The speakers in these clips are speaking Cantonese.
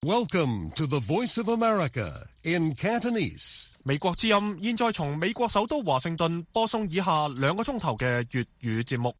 Welcome to the Voice of America in Cantonese. 美國之音現在從美國首都華盛頓播送以下2個鐘頭嘅粵語節目。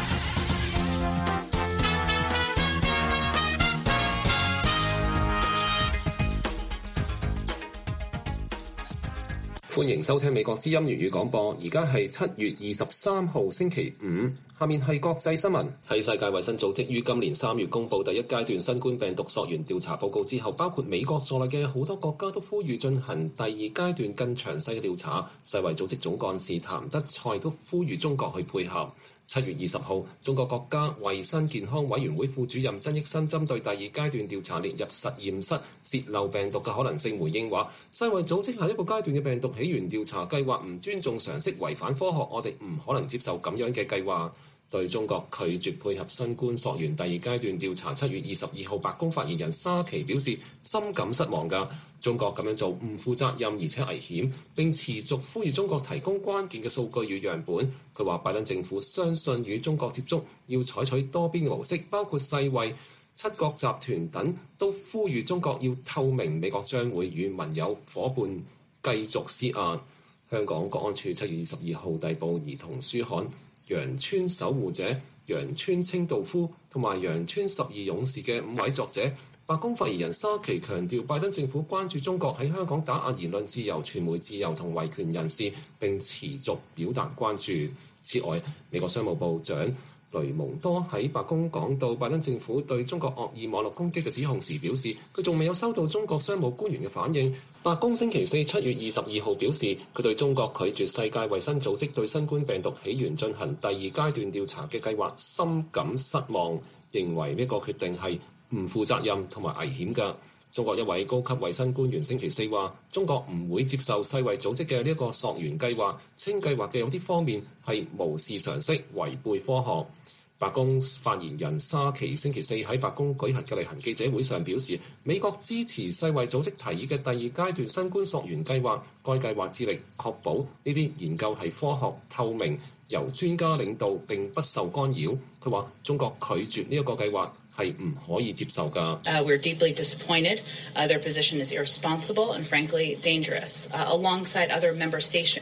歡迎收聽美國之音粵語廣播，而家係7月23號星期五。下面係國際新聞。喺世界衛生組織於今年3月公布第一階段新冠病毒溯源調查報告之後，包括美國在內嘅好多國家都呼籲進行第二階段更詳細嘅調查。世衛組織總幹事譚德塞都呼籲中國去配合。7月20號，中國國家衛生健康委員會副主任曾益新針對第二階段調查列入實驗室泄漏病毒嘅可能性回應話，世衛組織下一個階段嘅病毒起源調查計劃唔尊重常識，違反科學，我哋唔可能接受咁樣嘅計劃。對中國拒絕配合新冠溯源第二階段調查，7月22號，白宮發言人沙奇表示深感失望㗎。中國咁樣做唔負責任而且危險，並持續呼籲中國提供關鍵嘅數據與樣本。佢話拜登政府相信與中國接觸要採取多邊嘅模式，包括世衛、七國集團等都呼籲中國要透明。美國將會與盟友夥伴繼續施壓。香港國安處7月22號逮捕兒童書刊《羊村守護者》、《羊村清道夫》同埋《羊村12勇士》嘅5位作者。白宮發言人沙奇強調，拜登政府關注中國喺香港打壓言論自由、傳媒自由同維權人士，並持續表達關注。此外，美國商務部長雷蒙多喺白宮講到拜登政府對中國惡意網絡攻擊嘅指控時表示，佢仲未有收到中國商務官員嘅反應。白宮星期四7月22號表示，佢對中國拒絕世界衛生組織對新冠病毒起源進行第二階段調查嘅計劃深感失望，認為呢個決定係唔負責任同埋危險㗎。中國一位高級衛生官員星期四話，中國唔會接受世衛組織嘅呢一個溯源計劃，稱計劃嘅有啲方面係無視常識、違背科學。白宮發言人沙奇星期四喺白宮舉行嘅例行記者會上表示，美國支持世衛組織提議嘅第二階段新冠溯源計劃，該計劃致力確保呢啲研究係科學、透明、由專家領導並不受干擾。佢話中國拒絕呢一個計劃係唔可以接受㗎。 We're deeply disappointed. Their position is irresponsible and frankly dangerous. Alongside other member states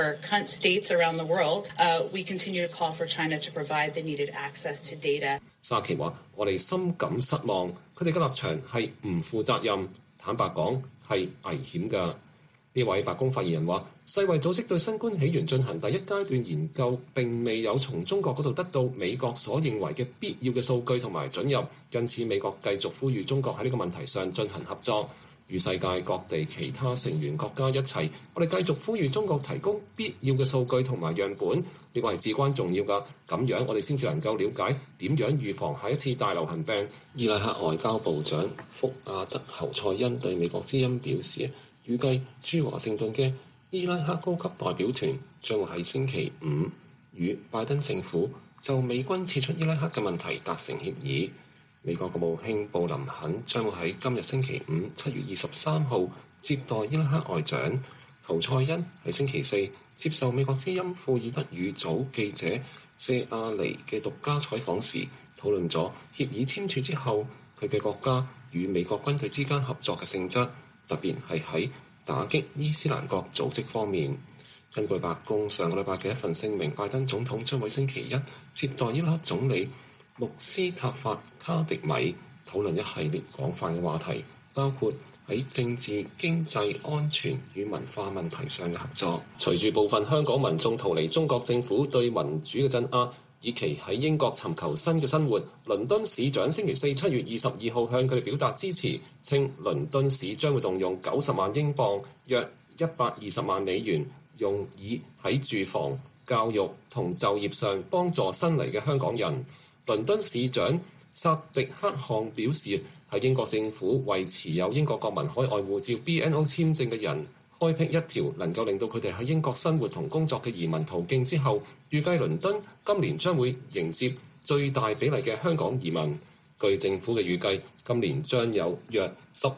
around the world, we continue to call for China to provide the needed access to data. 沙奇話：我哋深感失望，佢哋嘅立場係唔負責任，坦白講係危險㗎。呢位白宮發言人話，世衛組織對新冠起源進行第一階段研究，並未有從中國嗰度得到美國所認為嘅必要嘅數據同埋准入，因此美國繼續呼籲中國喺呢個問題上進行合作，與世界各地其他成員國家一齊，我哋繼續呼籲中國提供必要嘅數據同埋樣本，呢個係至關重要㗎。咁樣我哋先至能夠了解點樣預防下一次大流行病。伊拉克外交部長福亞德侯賽恩對美國之音表示，預計駐華盛頓嘅伊拉克高級代表團將會喺星期五與拜登政府就美軍撤出伊拉克嘅問題達成協議。美國國務卿布林肯將會喺今日星期五7月23號接待伊拉克外長。侯賽恩喺星期四接受美國之音庫爾德語組記者謝亞尼嘅獨家採訪時，討論咗協議簽署之後佢嘅國家與美國軍隊之間合作嘅性質，特別係喺打擊伊斯蘭國組織方面。根據白宮上個禮拜嘅一份聲明，拜登總統將會星期一接待伊拉克總理穆斯塔法卡迪米，討論一系列廣泛嘅話題，包括喺政治、經濟、安全與文化問題上嘅合作。隨住部分香港民眾逃離中國政府對民主嘅鎮壓，以期喺英國尋求新嘅生活，倫敦市長星期四7月22號向佢哋表達支持，稱倫敦市將會動用90萬英鎊，約120萬美元，用以喺住房、教育同就業上幫助新嚟嘅香港人。倫敦市長薩迪克汗表示，喺英國政府為持有英國國民海外護照 BNO 簽證嘅人開闢一條能夠令到佢哋喺英國生活同工作嘅移民途徑之後，預計倫敦今年將會迎接最大比例嘅香港移民。據政府嘅預計，今年將有約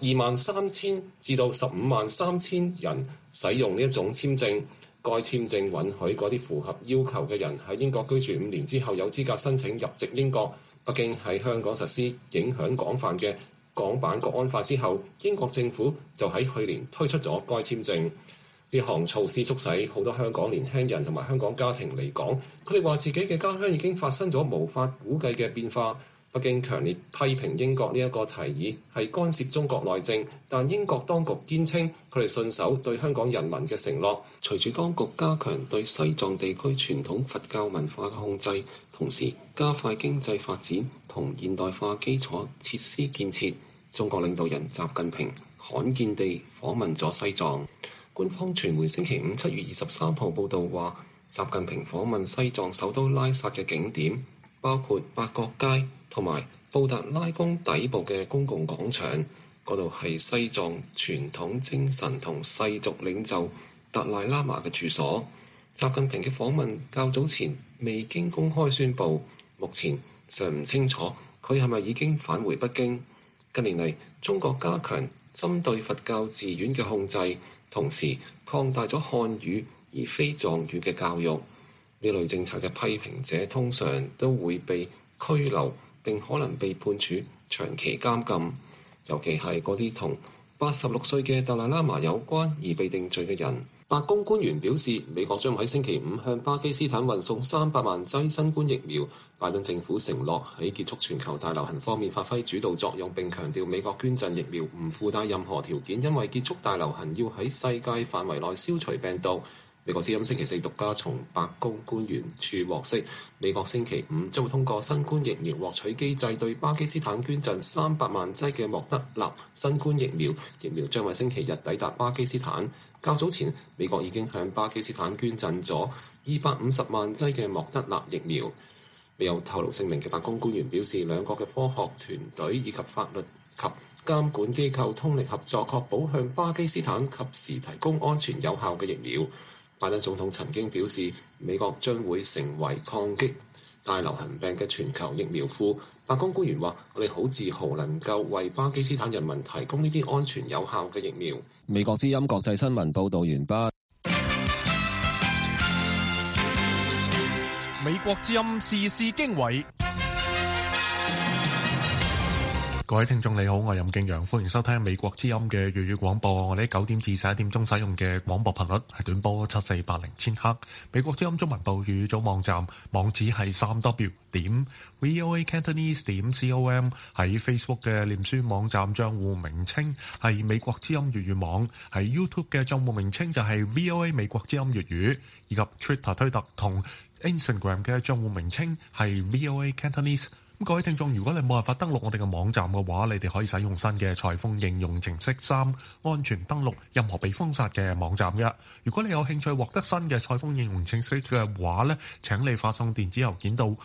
123000至到153000人使用呢一種簽證。該簽證允許嗰啲符合要求嘅人喺英國居住5年之後有資格申請入籍英國。北京喺香港實施影響廣泛嘅港版國安法之後，英國政府就喺去年推出咗該簽證。呢項措施促使好多香港年輕人同埋香港家庭離港，佢哋話自己嘅家鄉已經發生咗無法估計嘅變化。北京強烈批評英國呢一個提議係干涉中國內政，但英國當局堅稱佢哋信守對香港人民嘅承諾。隨住當局加強對西藏地區傳統佛教文化嘅控制，同時加快經濟發展同現代化基礎設施建設，中國領導人習近平罕見地訪問咗西藏。官方傳媒星期五7月23號報導話，習近平訪問西藏首都拉薩嘅景點，包括八角街同埋布達拉宮底部嘅公共廣場，嗰度係西藏傳統精神同世俗領袖達賴喇嘛嘅住所。習近平嘅訪問較早前未經公開宣佈，目前尚唔清楚佢係咪已經返回北京。近年嚟，中國加強針對佛教寺院嘅控制，同時擴大咗漢語而非藏語嘅教育。呢類政策嘅批評者通常都會被拘留並可能被判處長期監禁，尤其係嗰啲同86歲嘅達賴喇嘛有關而被定罪嘅人。白宮官員表示，美國將喺星期五向巴基斯坦運送300萬劑新冠疫苗。拜登政府承諾喺結束全球大流行方面發揮主導作用，並強調美國捐贈疫苗唔附帶任何條件，因為結束大流行要喺世界範圍內消除病毒。美國之音星期四獨家從白宮官員處獲悉，美國星期五將會通過新冠疫苗獲取機制，對巴基斯坦捐贈300萬劑嘅莫德納新冠疫苗。疫苗將喺星期日抵達巴基斯坦。較早前，美國已經向巴基斯坦捐贈咗250萬劑嘅莫德納疫苗。未有透露姓名嘅白宮官員表示，兩國嘅科學團隊以及法律及監管機構通力合作，確保向巴基斯坦及時提供安全有效嘅疫苗。拜登總統曾經表示，美國將會成為抗擊大流行病嘅全球疫苗庫。白宮官員話：我哋好自豪能夠為巴基斯坦人民提供呢啲安全有效嘅疫苗。 美國之音國際新聞報導完畢。 美國之音時事經緯。各位聽眾你好，我係任敬陽，歡迎收聽美國之音嘅粵語廣播。我哋9點至11點鐘使用嘅廣播頻率係短波7480千赫。美國之音中文部粵語組網站網址係3w.voacantonese.com。喺 Facebook 嘅臉書網站賬戶名稱係美國之音粵語網，喺 YouTube 嘅賬戶名稱就係 VOA 美國之音粵語，以及 Twitter 推特同 Instagram 嘅賬戶名稱係 VOA Cantonese。各位聽眾，如果你冇辦法登錄我哋嘅網站嘅話，你哋可以使用新嘅裁縫應用程式3安全登錄任何被封殺嘅網站嘅。如果你有興趣獲得新嘅裁縫應用程式嘅話咧，請你發送電子郵件到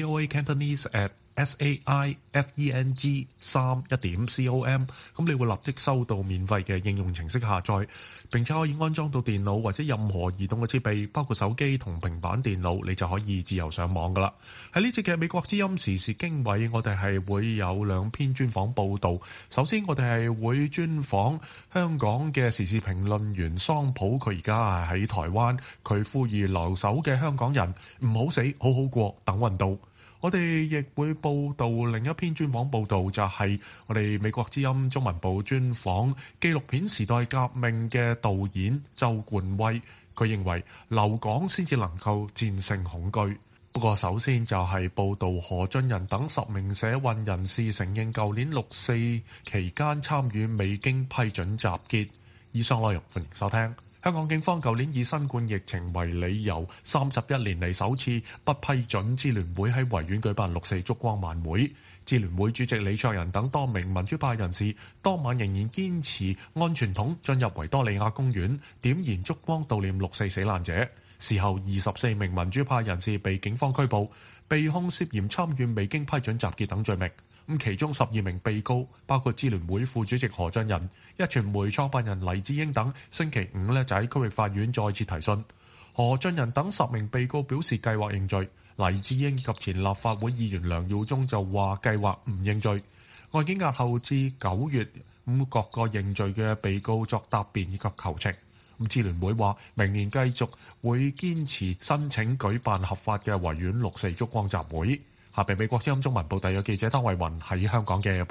voacantonese@saifeng3.com， 咁你會立即收到免費嘅應用程式下載，並且可以安裝到電腦或者任何移動嘅設備，包括手機同平板電腦，你就可以自由上網噶啦。喺呢節嘅美國之音時事經緯，我哋係會有2篇專訪報導。首先，我哋係會專訪香港嘅時事評論員桑普，佢而家係喺台灣，佢呼籲留守嘅香港人唔好死，好好過，等運到。我哋亦會報導另一篇專訪報導，就係我哋美國之音中文部專訪紀錄片《時代革命》嘅導演周冠威。佢認為留港先至能夠戰勝恐懼。不過首先就係報導何俊仁等10名社運人士承認舊年6·4期間參與未經批准集結。以上內容歡迎收聽。香港警方舊年以新冠疫情為理由，31年嚟首次不批准支聯會喺維園舉辦6·4燭光晚會。支聯會主席李卓人等多名民主派人士當晚仍然堅持安全筒進入維多利亞公園，點燃燭光悼念6·4死難者。事後24名民主派人士被警方拘捕，被控涉嫌參與未經批准集結等罪名。其中12名被告包括支聯會副主席何俊仁、壹傳媒創辦人黎智英等，星期五就喺區域法院再次提訊。何俊仁等10名被告表示計劃認罪，黎智英以及前立法會議員梁耀忠就話計劃唔認罪。案件押後至9月，各個認罪嘅被告作答辯以及求情。支聯會話明年繼續會堅持申請舉辦合法嘅維園6·4燭光集會。下邊美國之音中文部第一記者湯慧雲喺香港嘅報道。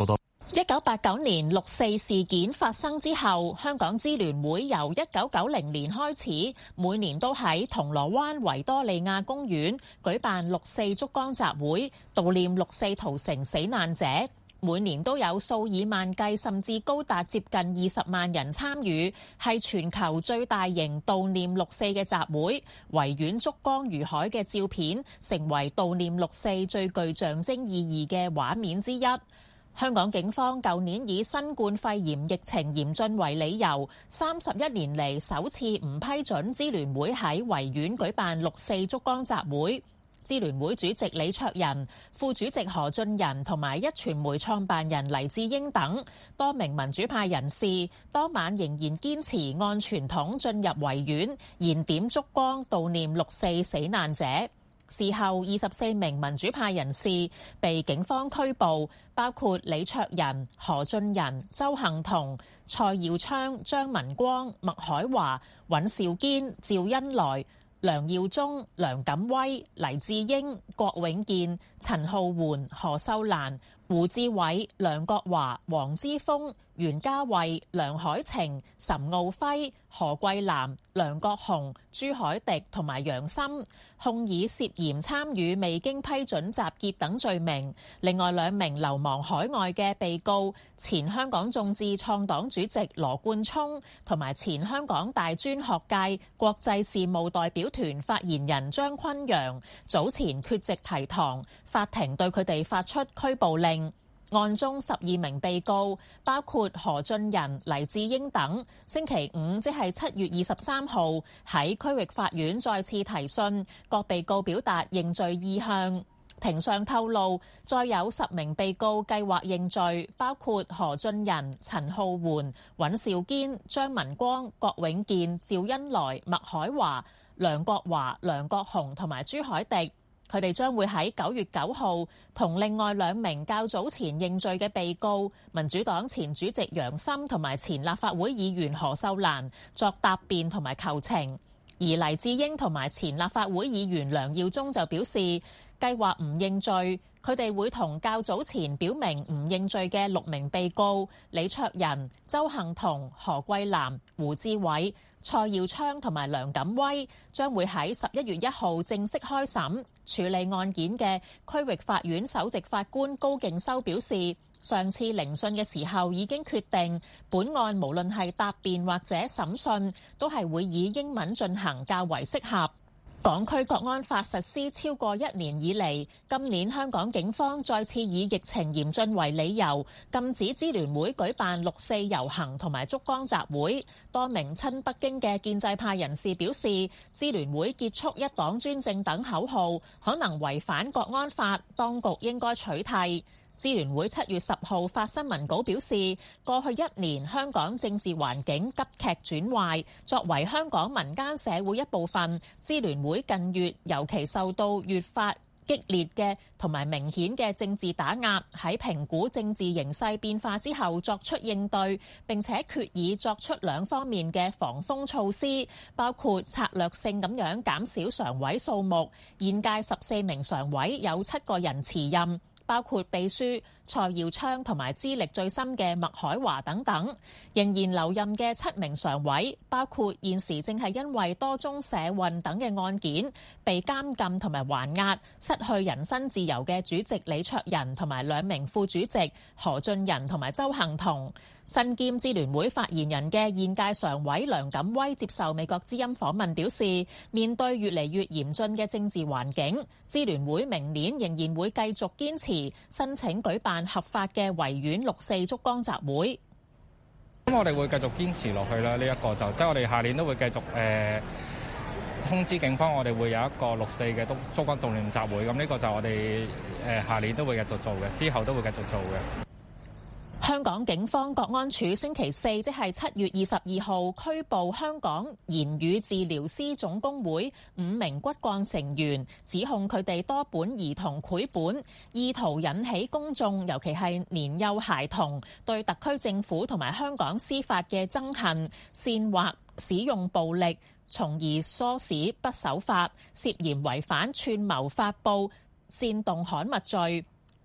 1989年六四事件發生之後，香港支聯會由1990年開始，每年都喺銅鑼灣維多利亞公園舉辦六四燭光集會，悼念六四屠城死難者。每年都有數以萬計甚至高達接近20萬人參與，係全球最大型悼念六四嘅集會。維園燭光如海嘅照片成為悼念六四最具象徵意義嘅畫面之一。香港警方舊年以新冠肺炎疫情嚴峻為理由，31年嚟首次唔批准支聯會喺維園舉辦六四燭光集會。支聯會主席李卓人、副主席何俊仁同埋壹傳媒創辦人黎智英等多名民主派人士，當晚仍然堅持按傳統進入維園，燃點燭光悼念六四死難者。事後24名民主派人士被警方拘捕，包括李卓人、何俊仁、周幸彤、蔡耀昌、張文光、麥海華、尹兆堅、趙恩來、梁耀忠、梁錦威、黎智英、郭永健、陳浩桓、何秀蘭、胡志偉、梁國華、黃之鋒、袁家慧、梁海晴、岑敖暉、何桂藍、梁國雄、朱凱迪同埋楊森，控以涉嫌參與未經批准集結等罪名。另外2名流亡海外嘅被告，前香港眾志創黨主席羅冠聰同埋前香港大專學界國際事務代表團發言人張崑陽，早前缺席提堂，法庭對佢哋發出拘捕令。案中12名被告，包括何俊仁、黎智英等，星期五即係7月23號喺區域法院再次提訊，各被告表達認罪意向。庭上透露，再有10名被告計劃認罪，包括何俊仁、陳浩桓、尹兆堅、張文光、郭永健、趙恩來、麥海華、梁國華、梁國雄同埋朱凱迪。佢哋將會喺9月9號同另外2名較早前認罪嘅被告，民主黨前主席楊森同埋前立法會議員何秀蘭作答辯同埋求情。而黎智英同埋前立法會議員梁耀忠就表示，計劃唔認罪，佢哋會同較早前表明唔認罪嘅6名被告李卓人、周幸彤、何桂藍、胡志偉、蔡耀昌同埋梁錦威將會喺11月1號正式開審。處理案件嘅區域法院首席法官高敬修表示，上次聆訊嘅時候已經決定，本案無論係答辯或者審訊，都係會以英文進行較為適合。港區國安法實施超過1年以嚟，今年香港警方再次以疫情嚴峻為理由，禁止支聯會舉辦六四遊行同埋燭光集會。多名親北京嘅建制派人士表示，支聯會結束一黨專政等口號可能違反國安法，當局應該取締。支聯會7月10號發新聞稿表示，過去1年香港政治環境急劇轉壞，作為香港民間社會一部分，支聯會近月尤其受到越發激烈嘅同埋明顯嘅政治打壓，喺評估政治形勢變化之後作出應對，並且決議作出2方面嘅防風措施，包括策略性咁樣減少常委數目，現屆14名常委有7個人辭任，包括秘書蔡耀昌同埋資歷最深嘅麥海華等等，仍然留任嘅7名常委，包括現時正係因為多宗社運等嘅案件被監禁同埋還押，失去人身自由嘅主席李卓人同埋2名副主席何俊仁同埋周幸彤。身兼支聯會發言人嘅現屆常委梁錦威接受美國之音訪問表示，面對越嚟越嚴峻嘅政治環境，支聯會明年仍然會繼續堅持申請舉辦合法嘅維園六四燭光集會。 咁我哋會繼續堅持落去啦，呢一個就即係我哋下年都會繼續通知警方，我哋會有一個6四嘅燭光悼念集會。咁呢個就我哋下年都會繼續做嘅，之後都會繼續做嘅。 香港警方國安處星期4，即係7月22號拘捕香港言語治療師總工會5名骨幹成員，指控佢哋多本兒童繪本，意圖引起公眾，尤其係年幼孩童對特區政府同埋香港司法嘅憎恨，煽惑使用暴力，從而唆使不守法，涉嫌違反串謀發布煽動刊物罪。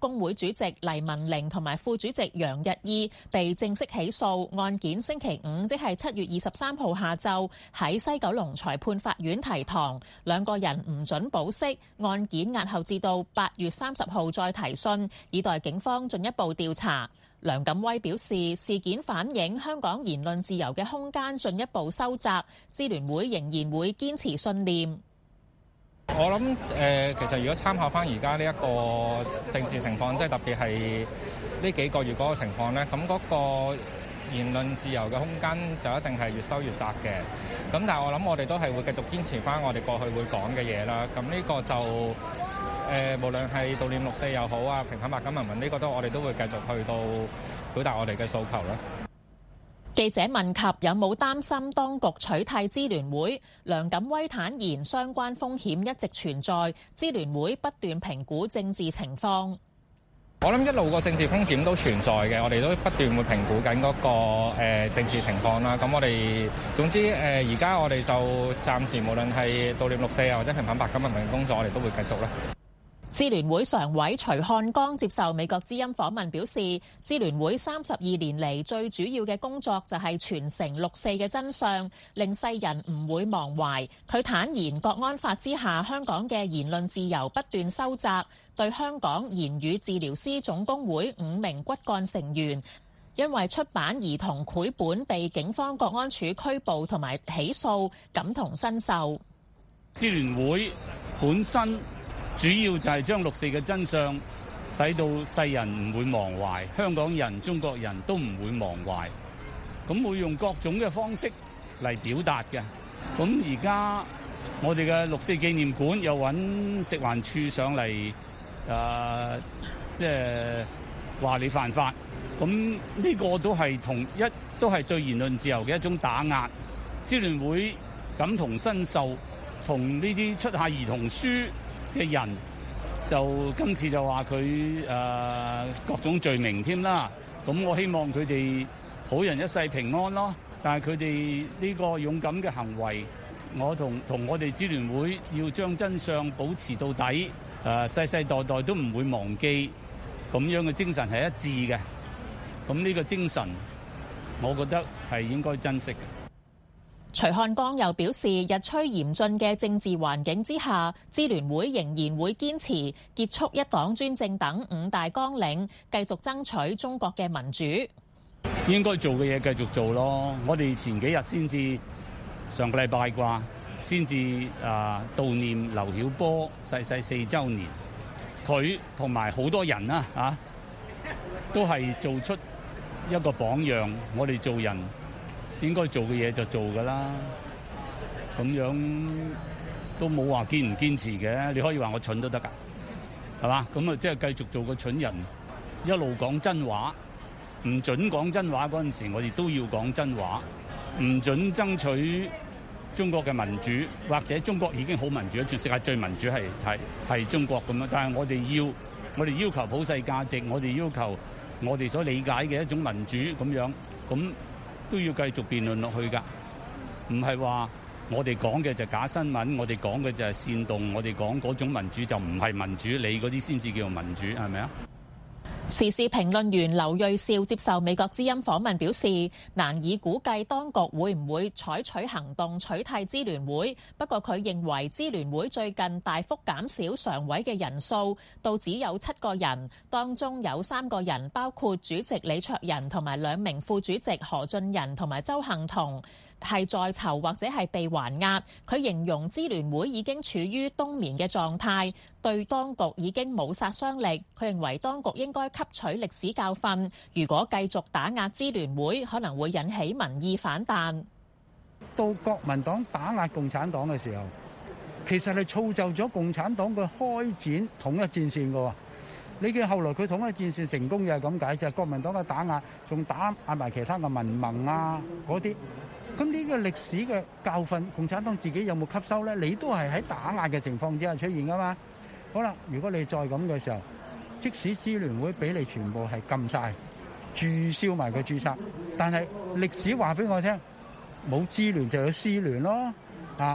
工會主席黎文玲同埋副主席楊日意被正式起訴，案件星期五即係7月23號下晝喺西九龍裁判法院提堂，兩個人唔准保釋，案件押後至到8月30號再提訊，以待警方進一步調查。梁錦威表示，事件反映香港言論自由嘅空間進一步收窄，支聯會仍然會堅持信念。 我諗其實如果參考翻而家呢一個政治情況，即係特別係呢幾個月嗰個情況咧，咁嗰個言論自由嘅空間就一定係越收越窄嘅。咁但係我諗我哋都係會繼續堅持翻我哋過去會講嘅嘢啦。咁呢個就無論係悼念6·4又好啊，平反白金文文呢個我哋都會繼續去到表達我哋嘅訴求啦。 記者問及有冇擔心當局取締支聯會，梁錦威坦言相關風險一直存在，支聯會不斷評估政治情況。 我諗一路個政治風險都存在嘅，我哋都不斷會評估緊嗰個政治情況啦。咁我哋總之而家我哋就暫時無論係悼念6·4或者平反白金文文嘅工作，我哋都會繼續啦。 支聯會常委徐漢江接受美國之音訪問表示，支聯會32年嚟最主要嘅工作就係傳承6·4嘅真相，令世人唔會忘懷。佢坦言，國安法之下，香港嘅言論自由不斷收窄，對香港言語治療師總工會5名骨幹成員因為出版兒童繪本被警方國安處拘捕同埋起訴，感同身受。 支聯會本身主要就係將6·4嘅真相使到世人唔會忘懷，香港人、中國人都唔會忘懷，咁會用各種嘅方式嚟表達嘅。咁而家我哋嘅6·4紀念館又揾食環署上嚟，即係話你犯法，咁呢個都係都係對言論自由嘅一種打壓。支聯會感同身受，同呢啲出下兒童書嘅人就今次就話佢各種罪名添啦，咁我希望佢哋好人一世平安咯。但係佢哋呢個勇敢嘅行為，我同我哋支聯會要將真相保持到底，世世代代都唔會忘記，咁樣嘅精神係一致嘅。咁呢個精神，我覺得係應該珍惜嘅。 徐漢江又表示，日趨嚴峻嘅政治環境之下，支聯會仍然會堅持結束一黨專政等5大綱領，繼續爭取中國嘅民主。 應該做嘅嘢繼續做咯。我哋前幾日先至上個禮拜啩，先至悼念劉曉波逝世4週年。佢同埋好多人啊，都係做出一個榜樣。我哋做人應該做嘅嘢就做㗎啦，咁樣都冇話堅唔堅持嘅。你可以話我蠢都得㗎，係嘛？咁啊，即係繼續做個蠢人，一路講真話，唔準講真話嗰陣時，我哋都要講真話，唔準爭取中國嘅民主，或者中國已經好民主，全世界最民主係中國咁樣。但係我哋要求普世價值，我哋要求我哋所理解嘅一種民主咁樣，咁都要繼續辯論落去㗎，唔係話我哋講嘅就假新聞，我哋講嘅就係煽動，我哋講嗰種民主就唔係民主，你嗰啲先至叫做民主，係咪啊？ 時事評論員劉銳紹接受美國之音訪問表示，難以估計當局會唔會採取行動取締支聯會，不過佢認為支聯會最近大幅減少常委嘅人數，到只有7個人，當中有3個人包括主席李卓人同埋2名副主席何俊仁同埋鄒幸彤，係在囚或者係被還押。佢形容支聯會已經處於冬眠嘅狀態，對當局已經冇殺傷力。佢認為當局應該吸取歷史教訓，如果繼續打壓支聯會，可能會引起民意反彈。 到國民黨打壓共產黨嘅時候，其實係造就咗共產黨嘅開展統一戰線嘅。你見後來佢統一戰線成功就係咁解，就係國民黨嘅打壓，仲打壓埋其他嘅民盟啊嗰啲。咁呢個歷史嘅教訓，共產黨自己有冇吸收呢？你都係喺打壓嘅情況之下出現噶嘛？好啦，如果你再咁嘅時候，即使支聯會俾你全部係禁晒、註銷埋佢註冊，但係歷史話俾我聽，冇支聯就有 C 聯咯，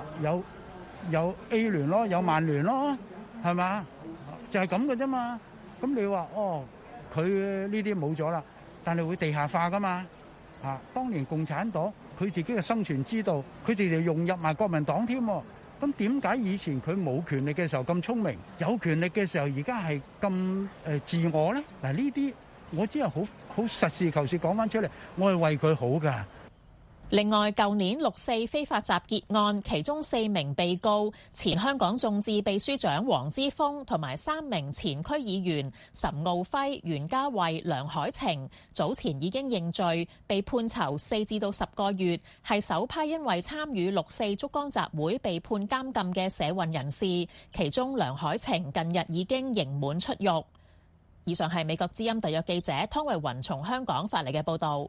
有 A 聯咯，有曼聯咯，係嘛？就係咁嘅啫嘛。 咁你話佢呢啲冇咗啦，但係會地下化噶嘛？當年共產黨佢自己嘅生存之道，佢哋就融入埋國民黨添。咁點解以前佢冇權力嘅時候咁聰明，有權力嘅時候而家係咁自我咧？嗱，呢啲我只係好實事求是講翻出嚟，我係為佢好㗎。 另外，舊年六四非法集結案，其中4名被告，前香港眾志秘書長黃之鋒同埋3名前區議員岑敖暉、袁嘉蔚、梁海晴，早前已經認罪，被判囚4至到10個月，係首批因為參與六四燭光集會被判監禁嘅社運人士。其中梁海晴近日已經刑滿出獄。以上係美國之音特約記者湯慧雲從香港發嚟嘅報導。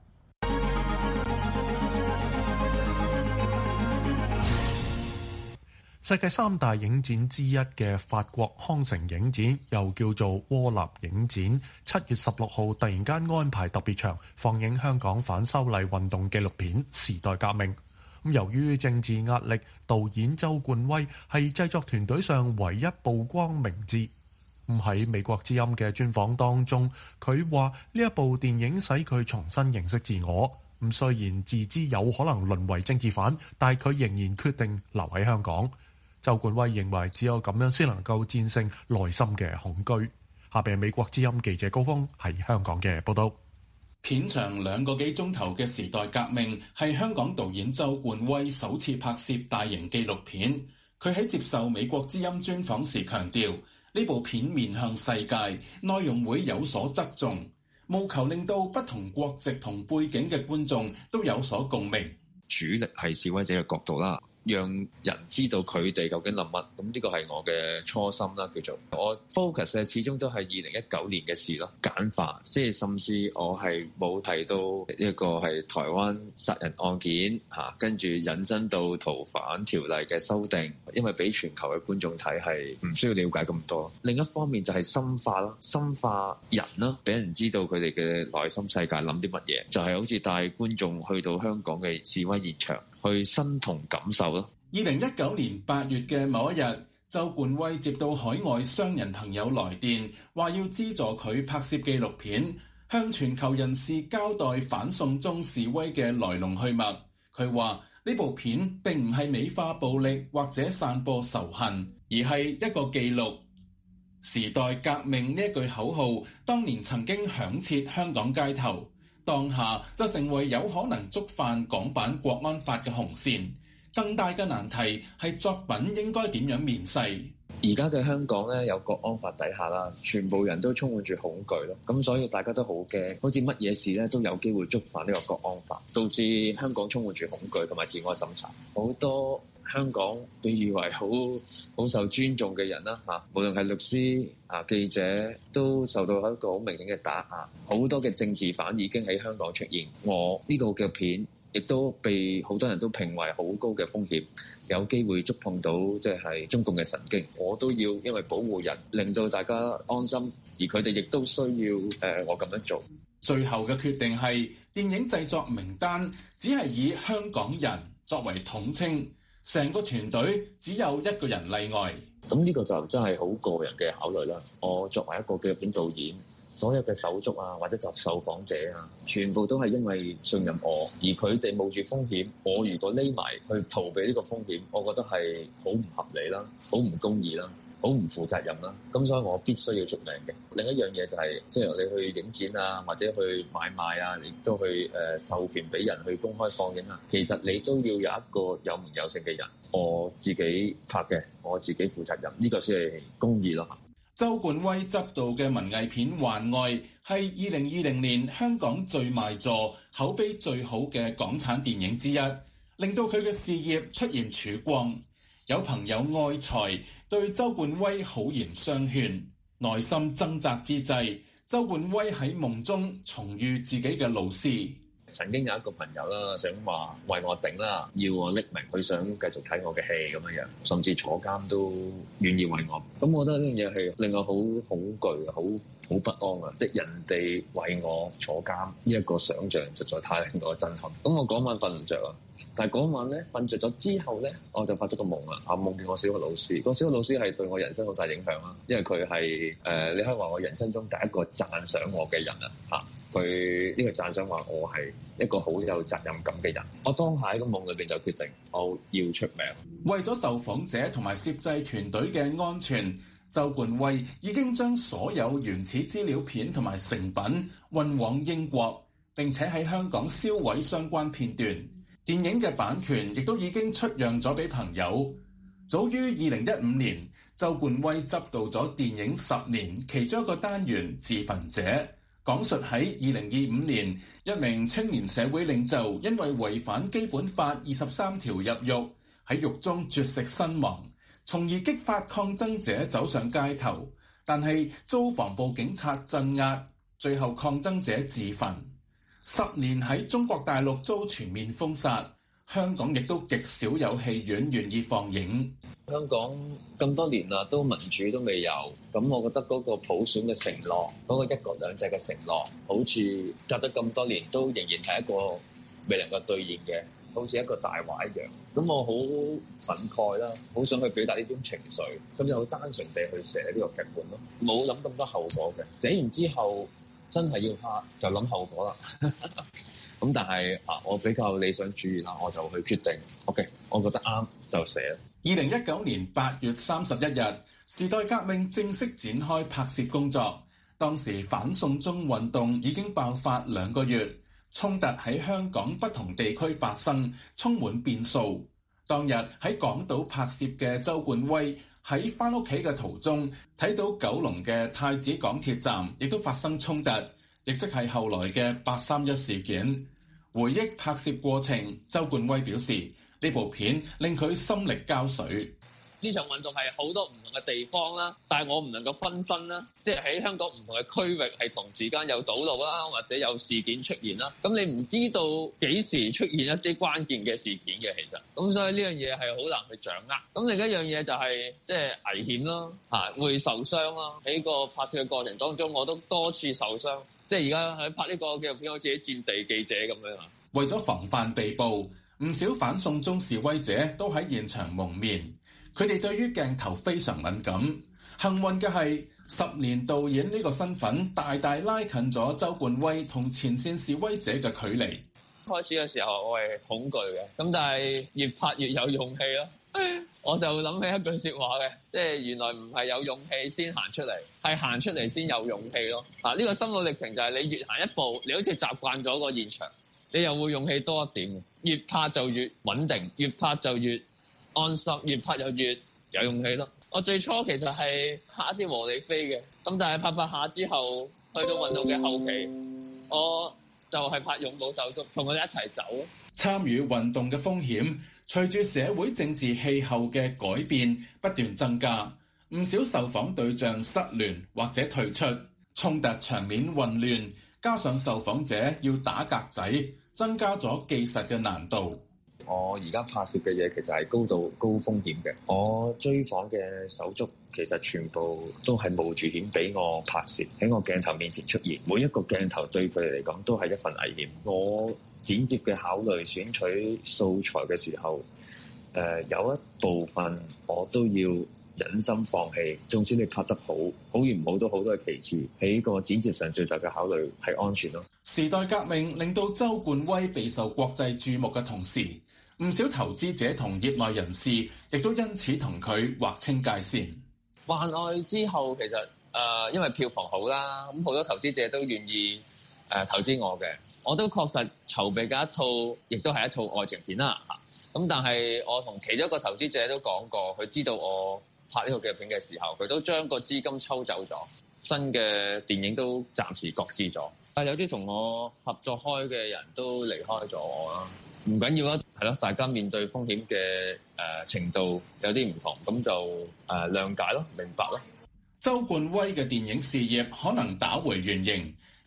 世界3大影展之一嘅法國康城影展，又叫做窩納影展，7月16號突然間安排特別場放映香港反修例運動紀錄片《時代革命》。由於政治壓力，導演周冠威係製作團隊上唯一曝光名字。喺美國之音嘅專訪當中，佢話呢一部電影使佢重新認識自我。雖然自知有可能淪為政治犯，但係佢仍然決定留喺香港。周冠威認為只有咁樣先能夠戰勝內心嘅恐懼。下邊係美國之音記者高峰喺香港嘅報道。 片長2個幾鐘頭嘅《時代革命》係香港導演周冠威首次拍攝大型紀錄片。佢喺接受美國之音專訪時強調，呢部片面向世界，內容會有所側重，務求令到不同國籍同背景嘅觀眾都有所共鳴。 主力係示威者嘅角度啦，讓人知道佢哋究竟諗乜，咁呢個係我嘅初心啦，叫做我 focus 嘅始終都係2019年嘅事咯，簡化，即係甚至我係冇提到一個係台灣殺人案件跟住引申到逃犯條例嘅修訂，因為俾全球嘅觀眾睇係唔需要了解咁多。另一方面就係深化啦，深化人啦，俾人知道佢哋嘅內心世界諗啲乜嘢，就係好似帶觀眾去到香港嘅示威現場，去身同感受咯。 2019年8月嘅某一日，周冠威接到海外商人朋友來電，話要資助佢拍攝紀錄片，向全球人士交代反送中示威嘅來龍去脈。佢話呢部片並唔係美化暴力或者散播仇恨，而係一個記錄。時代革命呢一句口號，當年曾經響徹香港街頭，當下就成為有可能觸犯港版國安法嘅紅線。更大嘅難題係作品應該點樣面世。 而家嘅香港咧，有國安法底下啦，全部人都充滿住恐懼咯，咁所以大家都好驚，好似乜嘢事咧都有機會觸犯呢個國安法，導致香港充滿住恐懼同埋自我審查。好多香港被譽為好受尊重嘅人啦，無論係律師記者，都受到一個好明顯嘅打壓。好多嘅政治犯已經喺香港出現。我呢個嘅片亦都被好多人都評為好高嘅風險，有機會觸碰到即係中共嘅神經。我都要因為保護人，令到大家安心，而佢哋亦都需要我咁樣做。 最後嘅決定係電影製作名單只係以香港人作為統稱，成個團隊只有1個人例外。 咁呢個就真係好個人嘅考慮啦。我作為一個紀錄片導演，所有嘅手足或者受訪者全部都係因為信任我，而佢哋冒住風險，我如果匿埋去逃避呢個風險，我覺得係好唔合理啦，好唔公義啦，好唔負責任啦。咁所以我必須要出名嘅。另一樣嘢就係，即係你去影展或者去買賣你都去授權俾人去公開放映其實你都要有一個有名有姓嘅人，我自己拍嘅，我自己負責任，呢個先係公義咯。 周冠威執導嘅文藝片《幻愛》係2020年香港最賣座、口碑最好嘅港產電影之一，令到佢嘅事業出現曙光。有朋友愛才對周冠威好言相勸，內心掙扎之際，周冠威喺夢中重遇自己嘅老師。 曾經有一個朋友啦，想話為我頂啦，要我匿名，佢想繼續睇我嘅戲咁樣樣，甚至坐監都願意為我。咁我覺得呢樣嘢係令我好恐懼、好不安啊！即係人哋為我坐監呢一個想像，實在太令我震撼。咁我嗰晚瞓唔着啊！但係嗰晚咧瞓着咗之後咧，我就發咗個夢啦。夢見我小學老師，個小學老師係對我人生好大影響啦，因為佢係你可以話我人生中第一個讚賞我嘅人啊！嚇，佢呢個讚賞話我係一個好有責任感嘅人。我當下喺個夢裏邊就決定我要出名。 為咗受訪者同埋攝製團隊嘅安全，周冠威已經將所有原始資料片同埋成品運往英國，並且喺香港銷毀相關片段。電影嘅版權亦都已經出讓咗俾朋友。早於2015年，周冠威執導咗電影《10年》其中一個單元《自焚者》，講述喺2025年一名青年社會領袖因為違反基本法23條入獄，喺獄中絕食身亡，從而激發抗爭者走上街頭，但係遭防暴警察鎮壓，最後抗爭者自焚。10年喺中國大陸遭全面封殺，香港亦都極少有戲院願意放映。 香港咁多年啦，都民主都未有，咁我覺得嗰個普選嘅承諾，嗰個一國兩制嘅承諾，好似隔得咁多年都仍然係一個未能夠兌現嘅，好似一個大話一樣。咁我好憤慨啦，好想去表達呢種情緒，咁就好單純地去寫呢個劇本咯，冇諗咁多後果嘅。寫完之後真係要拍就諗後果啦。咁但係我比較理想主義啦，我就去決定 OK， 我覺得啱就寫。 2019年8月31日，時代革命正式展開拍攝工作。當時反送中運動已經爆發2個月，衝突喺香港不同地區發生，充滿變數。當日喺港島拍攝嘅周冠威喺返屋企嘅途中，睇到九龍嘅太子港鐵站亦都發生衝突，亦即係後來嘅831事件。回憶拍攝過程，周冠威表示呢部片令佢心力交瘁。 呢場運動係好多唔同嘅地方啦，但係我唔能夠分身啦，即係喺香港唔同嘅區域係同時間有堵路啦，或者有事件出現啦。咁你唔知道幾時出現一啲關鍵嘅事件嘅，其實咁所以呢樣嘢係好難去掌握。咁另一樣嘢就係即係危險咯，會受傷啦。喺個拍攝嘅過程當中，我都多次受傷。即係而家喺拍呢個紀錄片，好似啲戰地記者咁樣啊。 為咗防範被捕，唔少反送中示威者都喺現場蒙面。佢哋對於鏡頭非常敏感。幸運嘅係，10年導演呢個身份大大拉近咗周冠威同前線示威者嘅距離。 開始嘅時候我係恐懼嘅，咁但係越拍越有勇氣咯。我就諗起一句説話嘅，即係原來唔係有勇氣先行出嚟，係行出嚟先有勇氣咯。呢個心路歷程就係你越行一步，你好似習慣咗個現場，你又會勇氣多一點。越拍就越穩定，越拍就越安心，越拍就越有勇氣咯。我最初其實係拍一啲和理非嘅，咁但係拍下之後，去到運動嘅後期，我就係拍勇武手足，同佢哋一齊走。 參與運動嘅風險，隨住社會政治氣候嘅改變不斷增加，唔少受訪對象失聯或者退出，衝突場面混亂，加上受訪者要打格仔，增加咗記實嘅難度。 我而家拍攝嘅嘢其實係高度高風險嘅，我追訪嘅手足其實全部都係冒住險俾我拍攝，喺我鏡頭面前出現，每一個鏡頭對佢哋嚟講都係一份危險。我剪接嘅考慮、選取素材嘅時候，有一部分我都要忍心放棄。縱使你拍得好，好與唔好都好，都係其次。喺個剪接上最大嘅考慮係安全咯。 時代革命令到周冠威備受國際注目嘅同時，唔少投資者同業內人士亦都因此同佢劃清界線。 幻愛之後其實因為票房好啦，咁好多投資者都願意投資我嘅。我都確實籌備嘅一套，亦都係一套愛情片啦。咁但係我同其中一個投資者都講過，佢知道我拍呢套紀錄片嘅時候，佢都將個資金抽走咗，新嘅電影都暫時擱置咗。但有啲同我合作開嘅人都離開咗我啦。唔緊要啦，係咯，大家面對風險嘅程度有啲唔同，咁就諒解咯，明白咯。 周冠威嘅電影事業可能打回原形，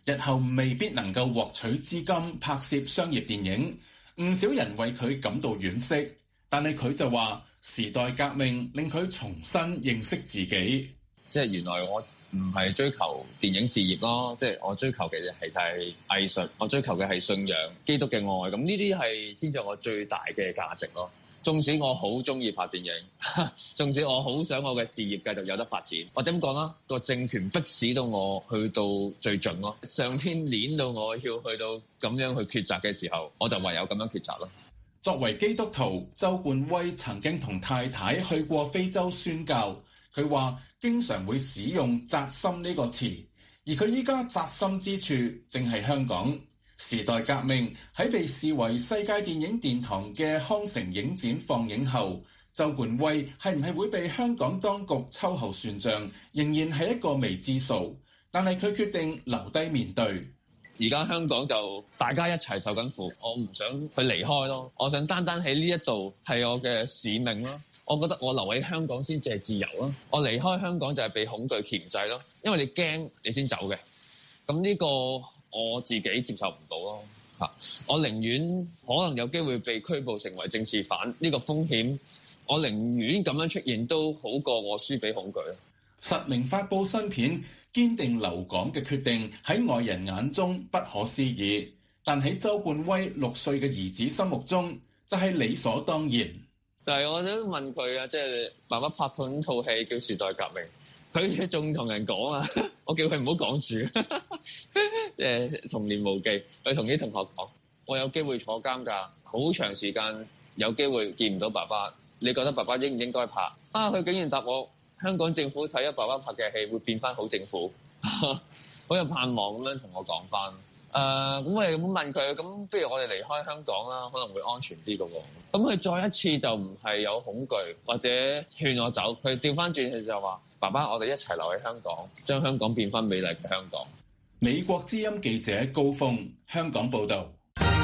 日後未必能夠獲取資金拍攝商業電影。唔少人為佢感到惋惜，但係佢就話時代革命令佢重新認識自己。 即係原來我唔係追求電影事業咯，即係我追求嘅其實係藝術，我追求嘅係信仰基督嘅愛，咁呢啲係先至我最大嘅價值咯。縱使我好中意拍電影，縱使我好想我嘅事業繼續有得發展，或者點講啦，個政權迫使到我去到最盡咯，上天捏到我要去到咁樣去抉擇嘅時候，我就唯有咁樣抉擇咯。 作為基督徒，周冠威曾經同太太去過非洲宣教，佢話經常會使用扎心呢個詞，而佢依家扎心之處正係香港。時代革命喺被視為世界電影殿堂嘅康城影展放映後，周冠威係唔係會被香港當局秋後算賬，仍然係一個未知數。但係佢決定留低面對。 而家香港就大家一齊受緊苦，我唔想去離開咯。我想單單喺呢一度係我嘅使命咯。我覺得我留喺香港先至係自由咯。我離開香港就係被恐懼鉗制咯，因為你驚你先走嘅。咁呢個我自己接受唔到咯。我寧願可能有機會被拘捕成為政治犯，呢個風險我寧願咁樣出現都好過我輸俾恐懼。 實名發佈新片，堅定留港嘅決定喺外人眼中不可思議，但喺周冠威6歲嘅兒子心目中就係理所當然。 就係我都問佢啊，即係爸爸拍套戲叫《時代革命》，佢仲同人講啊，我叫佢唔好講住，即係童年無忌。佢同啲同學講，我有機會坐監㗎，好長時間有機會見唔到爸爸，你覺得爸爸應唔應該拍？佢竟然答我，香港政府睇咗爸爸拍嘅戲會變翻好政府，好有盼望咁樣同我講翻。咁我哋咁問佢，咁不如我哋離開香港啦，可能會安全啲嘅喎。咁佢再一次就唔係有恐懼或者勸我走，佢調翻轉佢就話：爸爸，我哋一齊留喺香港，將香港變翻美麗嘅香港。 美國之音記者高峰，香港報導。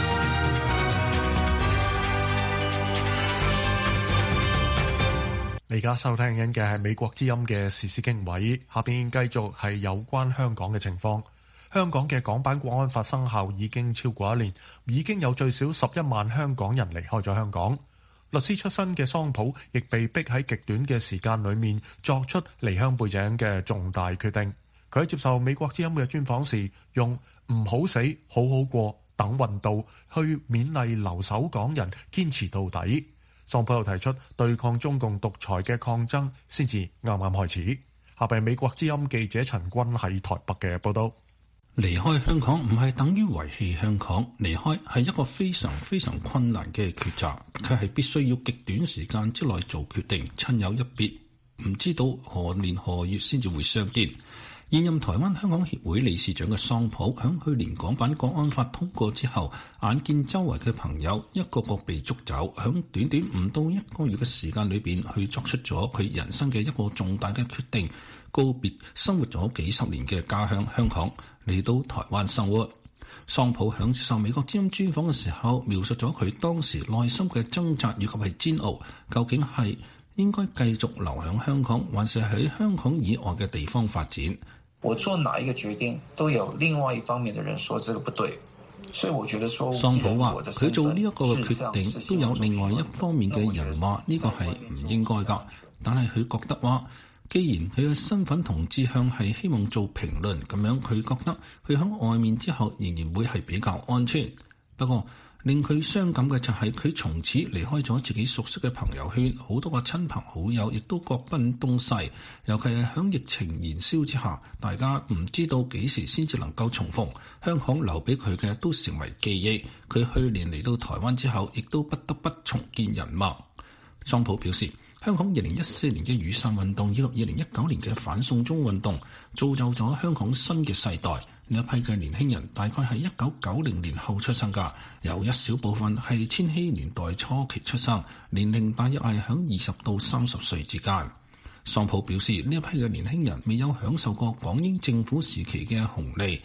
你而家收聽緊嘅係美國之音嘅時事經緯，下邊繼續係有關香港嘅情況。香港嘅港版國安法生效已經超過1年，已經有最少11萬香港人離開咗香港。律師出身嘅桑普亦被逼喺極短嘅時間裏面作出離鄉背井嘅重大決定。佢喺接受美國之音嘅專訪時，用唔好死好好過等運道去勉勵留守港人堅持到底。桑普又提出對抗中共獨裁嘅抗爭先至啱啱開始。下邊美國之音記者陳君喺台北嘅報道。 離開香港唔係等於遺棄香港，離開係一個非常非常困難嘅抉擇，佢係必須要極短時間之內做決定，親友一別，唔知道何年何月先至會相見。現任台灣香港協會理事長嘅桑普響去年港版國安法通過之後，眼見周圍嘅朋友一個個被捉走，響短短唔到1個月嘅時間裏邊去作出咗佢人生嘅一個重大嘅決定，告別生活咗幾十年嘅家鄉香港，嚟到台灣生活。桑普響接受美國之音專訪嘅時候，描述咗佢當時內心嘅掙扎以及係煎熬，究竟係應該繼續留喺香港，還是喺香港以外嘅地方發展？ 我做哪一個決定，都有另外一方面的人說這個不對，所以我覺得說， 桑普話佢做呢一個決定，都有另外一方面嘅人話呢個係唔應該噶，但係佢覺得話，既然佢嘅身份同志向係希望做評論，咁樣佢覺得佢喺外面之後仍然會係比較安全。不過令佢傷感嘅就係佢從此離開咗自己熟悉嘅朋友圈，好多個親朋好友亦都各奔東西。尤其係喺疫情燃燒之下，大家唔知道幾時先至能夠重逢。香港留俾佢嘅都成為記憶。佢去年嚟到台灣之後，亦都不得不重建人脈。桑普表示，香港2014年嘅雨傘運動以及2019年嘅反送中運動，造就咗香港新嘅世代。呢一批嘅年輕人大概係1990年後出生㗎，有一小部分係千禧年代初期出生，年齡大約係響20到30歲之間。桑普表示，呢一批嘅年輕人未有享受過港英政府時期嘅紅利，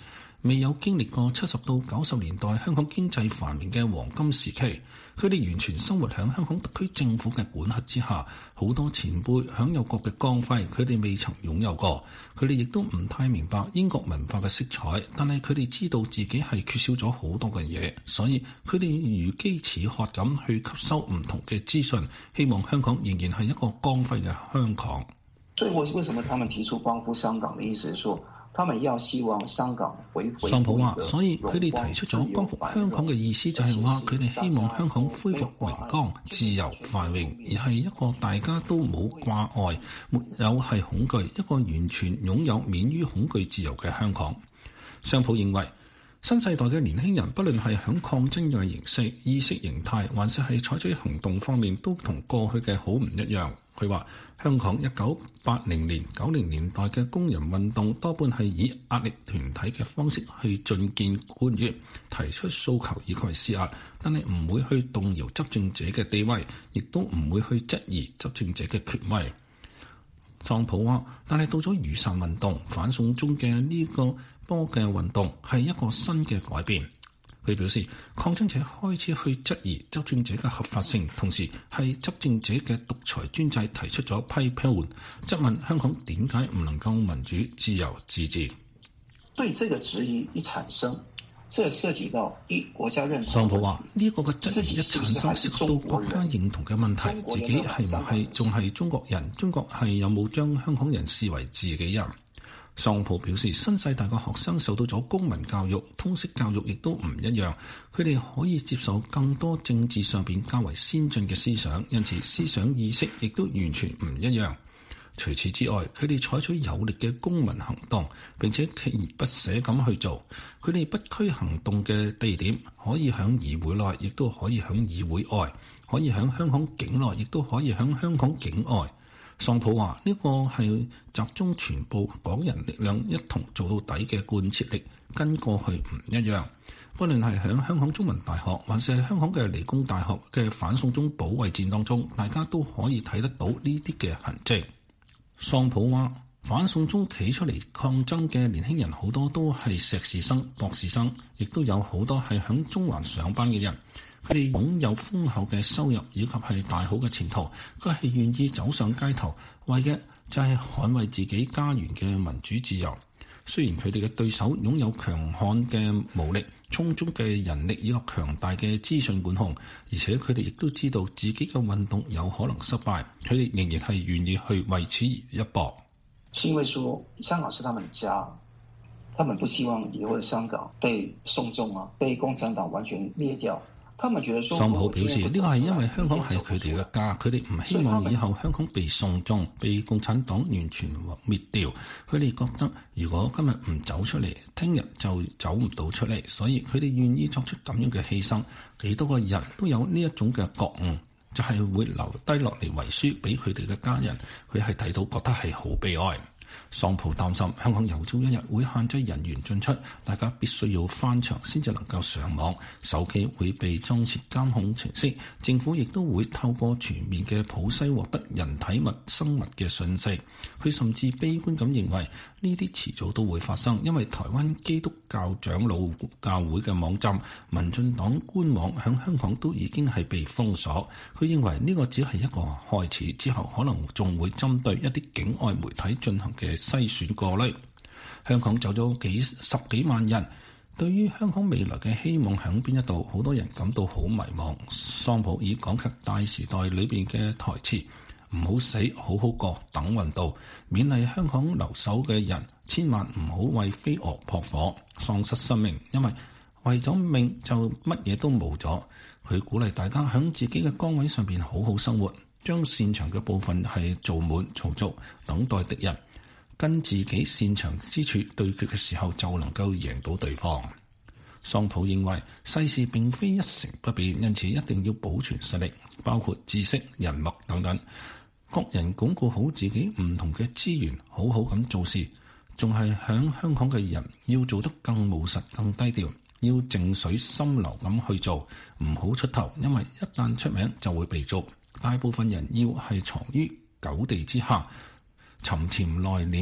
未有經歷過70到90年代香港經濟繁榮嘅黃金時期，佢哋完全生活喺香港特區政府嘅管轄之下，好多前輩享有過嘅光輝，佢哋未曾擁有過。佢哋亦都唔太明白英國文化嘅色彩，但係佢哋知道自己係缺少咗好多嘅嘢，所以佢哋如飢似渴咁去吸收唔同嘅資訊，希望香港仍然係一個光輝嘅香港。 所以為什麼他們提出光復香港的意思是說，他們要希望香港回桑普話，所以佢哋提出咗光復香港嘅意思就係話，佢哋希望香港恢復榮光、自由、繁榮，而係一個大家都冇掛礙、沒有係恐懼，一個完全擁有免於恐懼自由嘅香港。桑普認為，新世代嘅年輕人，不論係響抗爭嘅形式、意識形態，還是係採取行動方面，都同過去嘅好唔一樣。佢話香港1980年、90年代嘅工人運動多半係以壓力團體嘅方式去進見官員，提出訴求以及施壓，但係唔會去動搖執政者嘅地位，亦都唔會去質疑執政者嘅權威。桑普話，但係到咗雨傘運動、反送中嘅呢個波嘅運動係一個新嘅改變。佢表示，抗爭者開始去質疑執政者嘅合法性，同時係執政者嘅獨裁專制提出咗批判，質問香港點解唔能夠民主、自由、自治。 所以這個質疑一產生，這涉及到國家認同。 桑普話：呢個嘅質疑一產生，涉及到國家認同嘅問題，自己係唔係仲係中國人？中國係有冇將香港人視為自己人？桑普表示，新世代嘅學生受到咗公民教育、通識教育亦都唔一樣，佢哋可以接受更多政治上邊較為先進嘅思想，因此思想意識亦都完全唔一樣。除此之外，佢哋採取有力嘅公民行動，並且鍥而不捨咁去做。佢哋不拘行動嘅地點可以響議會內，亦都可以響議會外，可以響香港境內，亦都可以響香港境外。桑普話：呢個係集中全部港人力量一同做到底嘅貫徹力，跟過去唔一樣。不論係喺香港中文大學，還是係香港嘅理工大學嘅反送中保衛戰當中，大家都可以睇得到呢啲嘅痕跡。桑普話：反送中企出嚟抗爭嘅年輕人好多都係碩士生、博士生，亦都有好多係喺中環上班嘅人。佢哋擁有豐厚嘅收入以及係大好嘅前途，佢係願意走上街頭，為嘅就係捍衛自己家園嘅民主自由。雖然佢哋嘅對手擁有強悍嘅武力、充足嘅人力以及強大嘅資訊管控，而且佢哋亦都知道自己嘅運動有可能失敗，佢哋仍然係願意去為此而一搏。 是因為說香港是他們家，他們不希望以後的香港被送中啊，被共產黨完全滅掉。 桑普表示，呢個係因為香港係佢哋嘅家，佢哋唔希望以後香港被送中、被共產黨完全滅掉。佢哋覺得如果今日唔走出嚟，聽日就走唔到出嚟，所以佢哋願意作出咁樣嘅犧牲。幾多個人都有呢一種嘅覺悟，就係會留低落嚟遺書俾佢哋嘅家人。佢係睇到覺得係好悲哀。桑普擔心香港有朝一日會限制人員進出，大家必須要翻牆先至能夠上網，手機會被裝設監控程式，政府亦都會透過全面嘅普篩獲得人體物生物嘅信息。佢甚至悲觀咁認為呢啲遲早都會發生，因為台灣基督教長老教會嘅網站、民進黨官網響香港都已經係被封鎖。佢認為呢個只係一個開始，之後可能仲會針對一啲境外媒體進行嘅篩選過濾。香港走咗十幾萬人，對於香港未來嘅希望響邊一度，好多人感到好迷茫。桑普以港劇大時代裏邊嘅台詞，唔好死，好好過，等運到，勉勵香港留守嘅人，千萬唔好為飛蛾撲火，喪失生命，因為為咗命就乜嘢都冇咗。佢鼓勵大家響自己嘅崗位上邊好好生活，將擅長嘅部分係做滿做足，等待敵人跟自己擅長之處對決嘅時候，就能夠贏到對方。桑普認為世事並非一成不變，因此一定要保存實力，包括知識、人脈等等。各人鞏固好自己唔同嘅資源，好好咁做事。仲係響香港嘅人要做得更務實、更低調，要靜水深流咁去做，唔好出頭，因為一旦出名就會被捉。大部分人要係藏於九地之下，沉潛內斂，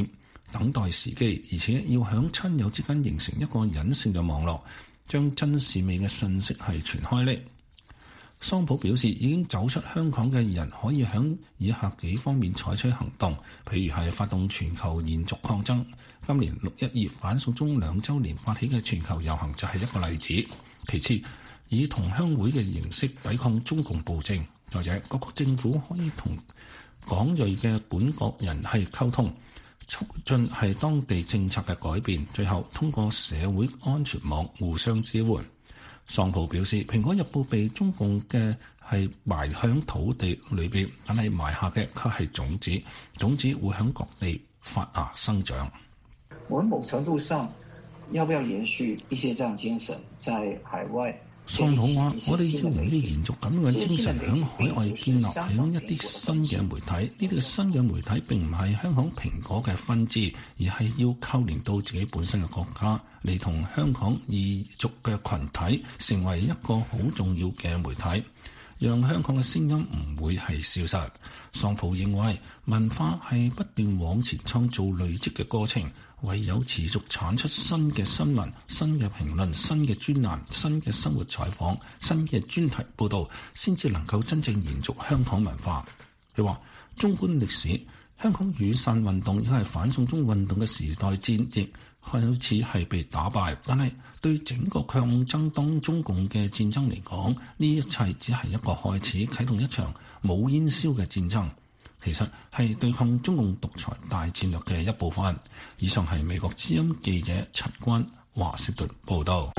等待時機，而且要響親友之間形成一個隱性嘅網絡，將真善美嘅信息係傳開嚟。桑普表示，已經走出香港嘅人可以響以下幾方面採取行動，譬如係發動全球延續抗爭。今年612反送中2週年發起嘅全球遊行就係一個例子。其次，以同鄉會嘅形式抵抗中共暴政。再者，各國政府可以同港裔嘅本國人係溝通，促進係當地政策嘅改變。最後，通過社會安全網互相支援。桑普表示，蘋果日報被中共嘅係埋響土地裏邊，但係埋下嘅卻係種子，種子會響各地發芽生長。 我們某程度上要不要延續一些這樣精神在海外？ 桑普話：我哋要唔要延續咁樣嘅精神，響海外建立響一啲新嘅媒體？呢啲新嘅媒體並唔係香港蘋果嘅分支，而係要扣連到自己本身嘅國家，嚟同香港異族嘅群體成為一個好重要嘅媒體，讓香港嘅聲音唔會係消失。桑普認為文化係不斷往前創造累積嘅過程，唯有持續產出新嘅新聞、新嘅評論、新嘅專欄、新嘅生活採訪、新嘅專題報導，先至能夠真正延續香港文化。佢話：縱觀歷史，香港雨傘運動亦係反送中運動嘅時代戰役，好似係被打敗，但係對整個抗爭當中共嘅戰爭嚟講，呢一切只係一個開始，啟動一場冇煙硝嘅戰爭，其實係對抗中共獨裁大戰略嘅一部分。以上係美國之音記者陳君華盛頓報道。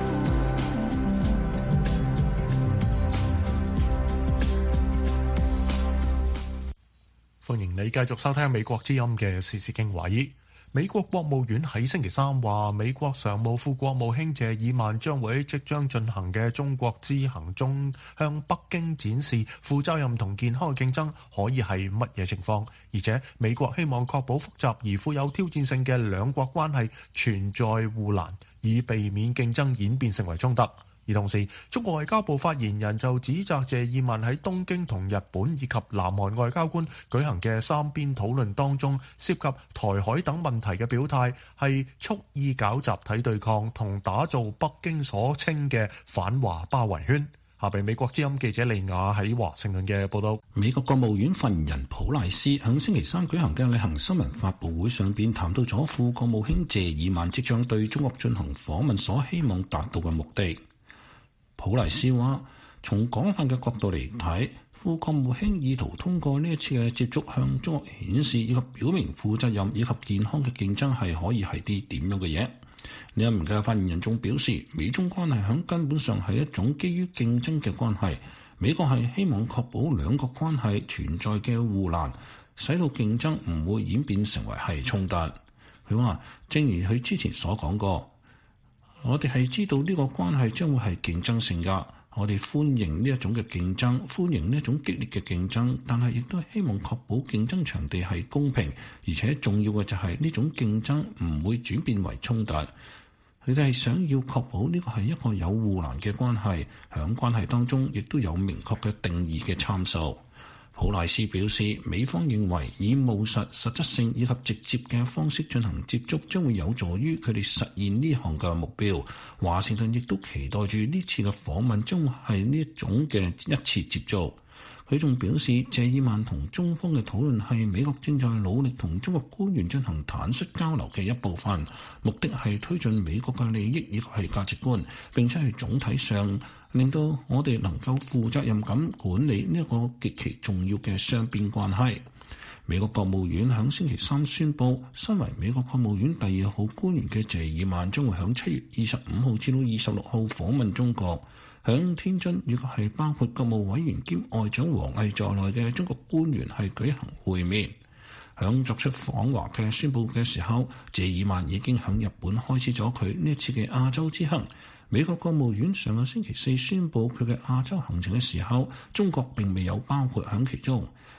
歡迎你繼續收聽美國之音嘅時事經緯。美國國務院喺星期三話，美國常務副國務卿謝爾曼將會喺即將進行嘅中國之行中向北京展示負責任同健康嘅競爭可以係乜嘢情況，而且美國希望確保複雜而富有挑戰性嘅兩國關係存在護欄，以避免競爭演變成為衝突。而同時，中國外交部發言人就指責謝爾曼喺東京同日本以及南韓外交官舉行嘅三邊討論當中，涉及台海等問題嘅表態係蓄意搞集體對抗同打造北京所稱嘅反華包圍圈。下邊美國之音記者利亞喺華盛頓嘅報道。 美國國務院發言人普賴斯喺星期三舉行嘅例行新聞發佈會上邊談到咗副國務卿謝爾曼即將對中國進行訪問所希望達到嘅目的。普賴斯話：從廣泛嘅角度嚟睇，副國務卿意圖通過呢一次嘅接觸向中國顯示以及表明負責任以及健康嘅競爭係可以係啲點樣嘅嘢。呢一名嘅發言人仲表示，美中關係喺根本上係一種基於競爭嘅關係，美國係希望確保兩國關係存在嘅護欄，使到競爭唔會演變成為係衝突。佢話：正如佢之前所講過，我哋係知道呢個關係將會係競爭性㗎，我哋歡迎呢一種嘅競爭，歡迎呢一種激烈嘅競爭，但係亦都希望確保競爭場地係公平，而且重要嘅就係呢種競爭唔會轉變為衝突。佢哋係想要確保呢個係一個有護欄嘅關係，響關係當中亦都有明確嘅定義嘅參數。普賴斯表示，美方認為以務實、實質性以及直接嘅方式進行接觸，將會有助於佢哋實現呢項嘅目標。華盛頓亦都期待住呢次嘅訪問將會係呢一種嘅一次接觸。佢仲表示，謝爾曼同中方嘅討論係美國正在努力同中國官員進行坦率交流嘅一部分，目的係推進美國嘅利益以及係價值觀，並且係總體上令到我哋能夠負責任咁管理呢一個極其重要嘅雙邊關係。美國國務院喺星期三宣布，身為美國國務院第2號官員嘅謝爾曼將會喺7月25號至到26號訪問中國，響天津與係包括國務委員兼外長王毅在內嘅中國官員係舉行會面。響作出訪華嘅宣佈嘅時候，謝爾曼已經響日本開始咗佢呢一次嘅亞洲之行。美國國務院上個星期4宣佈佢嘅亞洲行程嘅時候，中國並未有包括喺其中。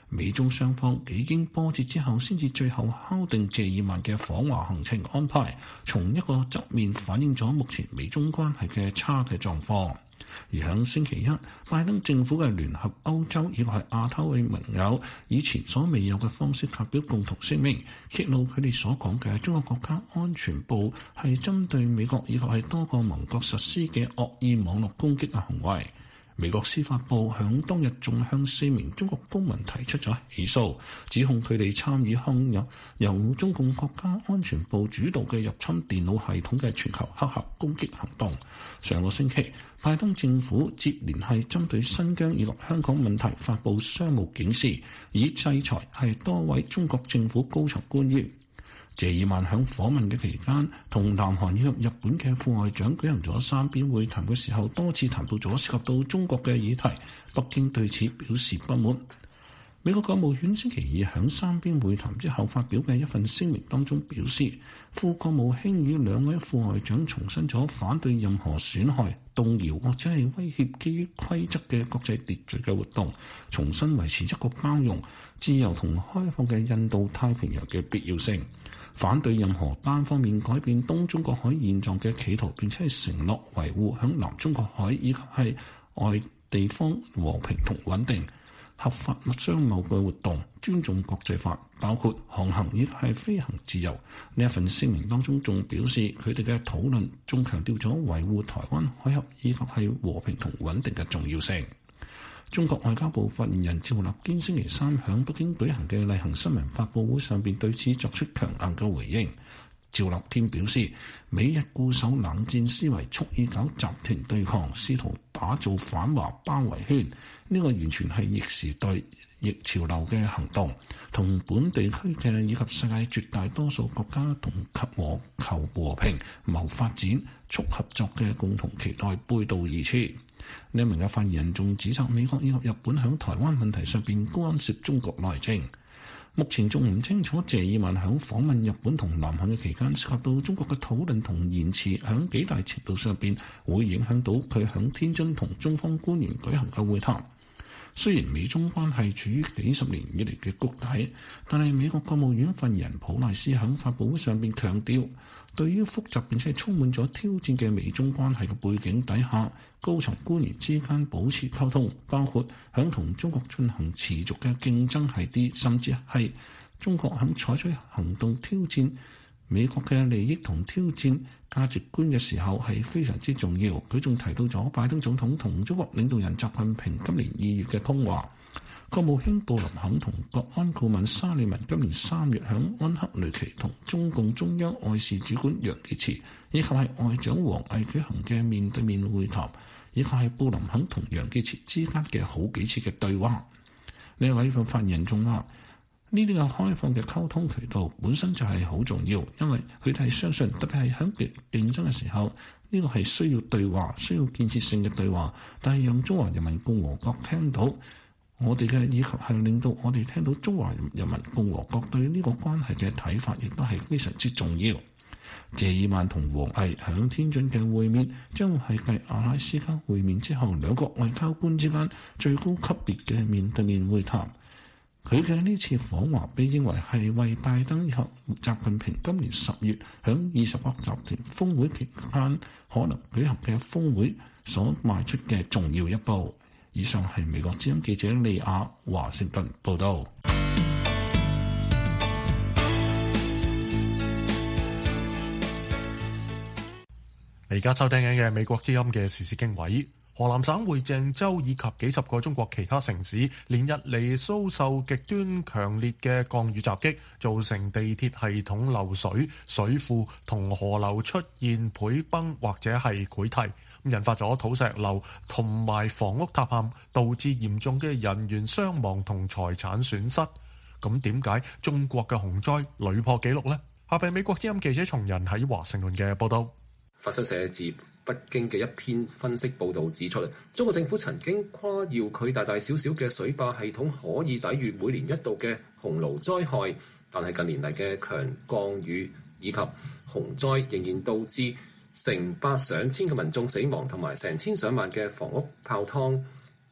美中雙方幾經波折之後，先至最後敲定謝爾曼嘅訪華行程安排，從一個側面反映咗目前美中關係嘅差嘅狀況。而響星期一，拜登政府嘅聯合歐洲以及係亞洲嘅盟友，以前所未有嘅方式發表共同聲明，揭露佢哋所講嘅中國國家安全部係針對美國以及係多個盟國實施嘅惡意網絡攻擊嘅行為。美國司法部響當日仲向4名中國公民提出咗起訴，指控佢哋參與由中共國家安全部主導嘅入侵電腦系統嘅全球黑客攻擊行動。上個星期，拜登政府接連係針對新疆以及香港問題發布商務警示，以制裁係多位中國政府高層官員。謝爾曼響訪問嘅期間，同南韓以及日本嘅副外長舉行咗三邊會談嘅時候，多次談到咗涉及到中國嘅議題。北京對此表示不滿。美國國務院星期二響三邊會談之後發表嘅一份聲明當中表示，副國務卿與兩位副外長重申咗反對任何損害、動搖或者係威脅基於規則嘅國際秩序嘅活動，重新維持一個包容、自由同開放嘅印度太平洋嘅必要性。反對任何單方面改變東中國海現狀嘅企圖，並且係承諾維護響南中國海以及係外地方和平同穩定、合法商貿嘅活動，尊重國際法，包括航行以及係飛行自由。呢一份聲明當中仲表示，佢哋嘅討論仲強調咗維護台灣海峽以及係和平同穩定嘅重要性。中國外交部發言人趙立堅星期三響北京舉行嘅例行新聞發佈會上邊對此作出強硬嘅回應。趙立堅表示，美日固守冷戰思維，蓄意搞集團對抗，試圖打造反華包圍圈，呢個完全係逆時代、逆潮流嘅行動，同本地區嘅以及世界絕大多數國家同求和平、謀發展、促合作嘅共同期待背道而馳。呢名嘅發言人仲指責美國以及日本響台灣問題上邊干涉中國內政。目前仲唔清楚謝爾曼響訪問日本同南韓嘅期間涉及到中國嘅討論同言辭，響幾大程度上邊會影響到佢響天津同中方官員舉行嘅會談。雖然美中關係處於幾十年以嚟嘅谷底，但係美國國務院發言人普賴斯響發佈會上邊強調，對於複雜並且充滿咗挑戰嘅美中關係嘅背景底下，高層官員之間保持溝通，包括響同中國進行持續嘅競爭係啲，甚至係中國響採取行動挑戰美國嘅利益同挑戰價值觀嘅時候係非常之重要。佢仲提到咗拜登總統同中國領導人習近平今年2月嘅通話。國務卿布林肯同國安顧問沙利文今年3月響安克雷奇同中共中央外事主管楊潔篪以及係外長王毅舉行嘅面對面會談，以及係布林肯同楊潔篪之間嘅好幾次嘅對話。呢位發言人仲話，呢啲嘅開放嘅溝通渠道本身就係好重要，因為佢哋係相信，特別係響競爭嘅時候，呢個係需要對話，需要建設性嘅對話，但係讓中華人民共和國聽到我哋嘅，以及係令到我哋聽到中華人民共和國對呢個關係嘅睇法，亦都係非常之重要。謝爾曼同王毅響天津嘅會面，將會係繼阿拉斯加會面之後，兩國外交官之間最高級別嘅面對面會談。佢嘅呢次訪華被認為係為拜登以及習近平今年10月響20國集團峰會期間可能舉行嘅峰會所邁出嘅重要一步。以上係美國之音記者利亞華盛頓報道。 而家收聽緊嘅美國之音嘅時事經緯，河南省會鄭州以及幾十個中國其他城市連日嚟遭受極端強烈嘅降雨襲擊，造成地鐵系統漏水、水庫同河流出現倍崩或者係潰堤，引發咗土石流同埋房屋塌陷，導致嚴重嘅人員傷亡同財產損失。咁點解中國嘅洪災屢破紀錄呢？下邊美國之音記者從人喺華盛頓嘅報道。 法新社自北京嘅一篇分析報導指出，中國政府曾經誇耀佢大大小小嘅水壩系統可以抵禦每年一度嘅洪澇災害，但係近年嚟嘅強降雨以及洪災仍然導致成百上千嘅民眾死亡同埋成千上萬嘅房屋泡湯。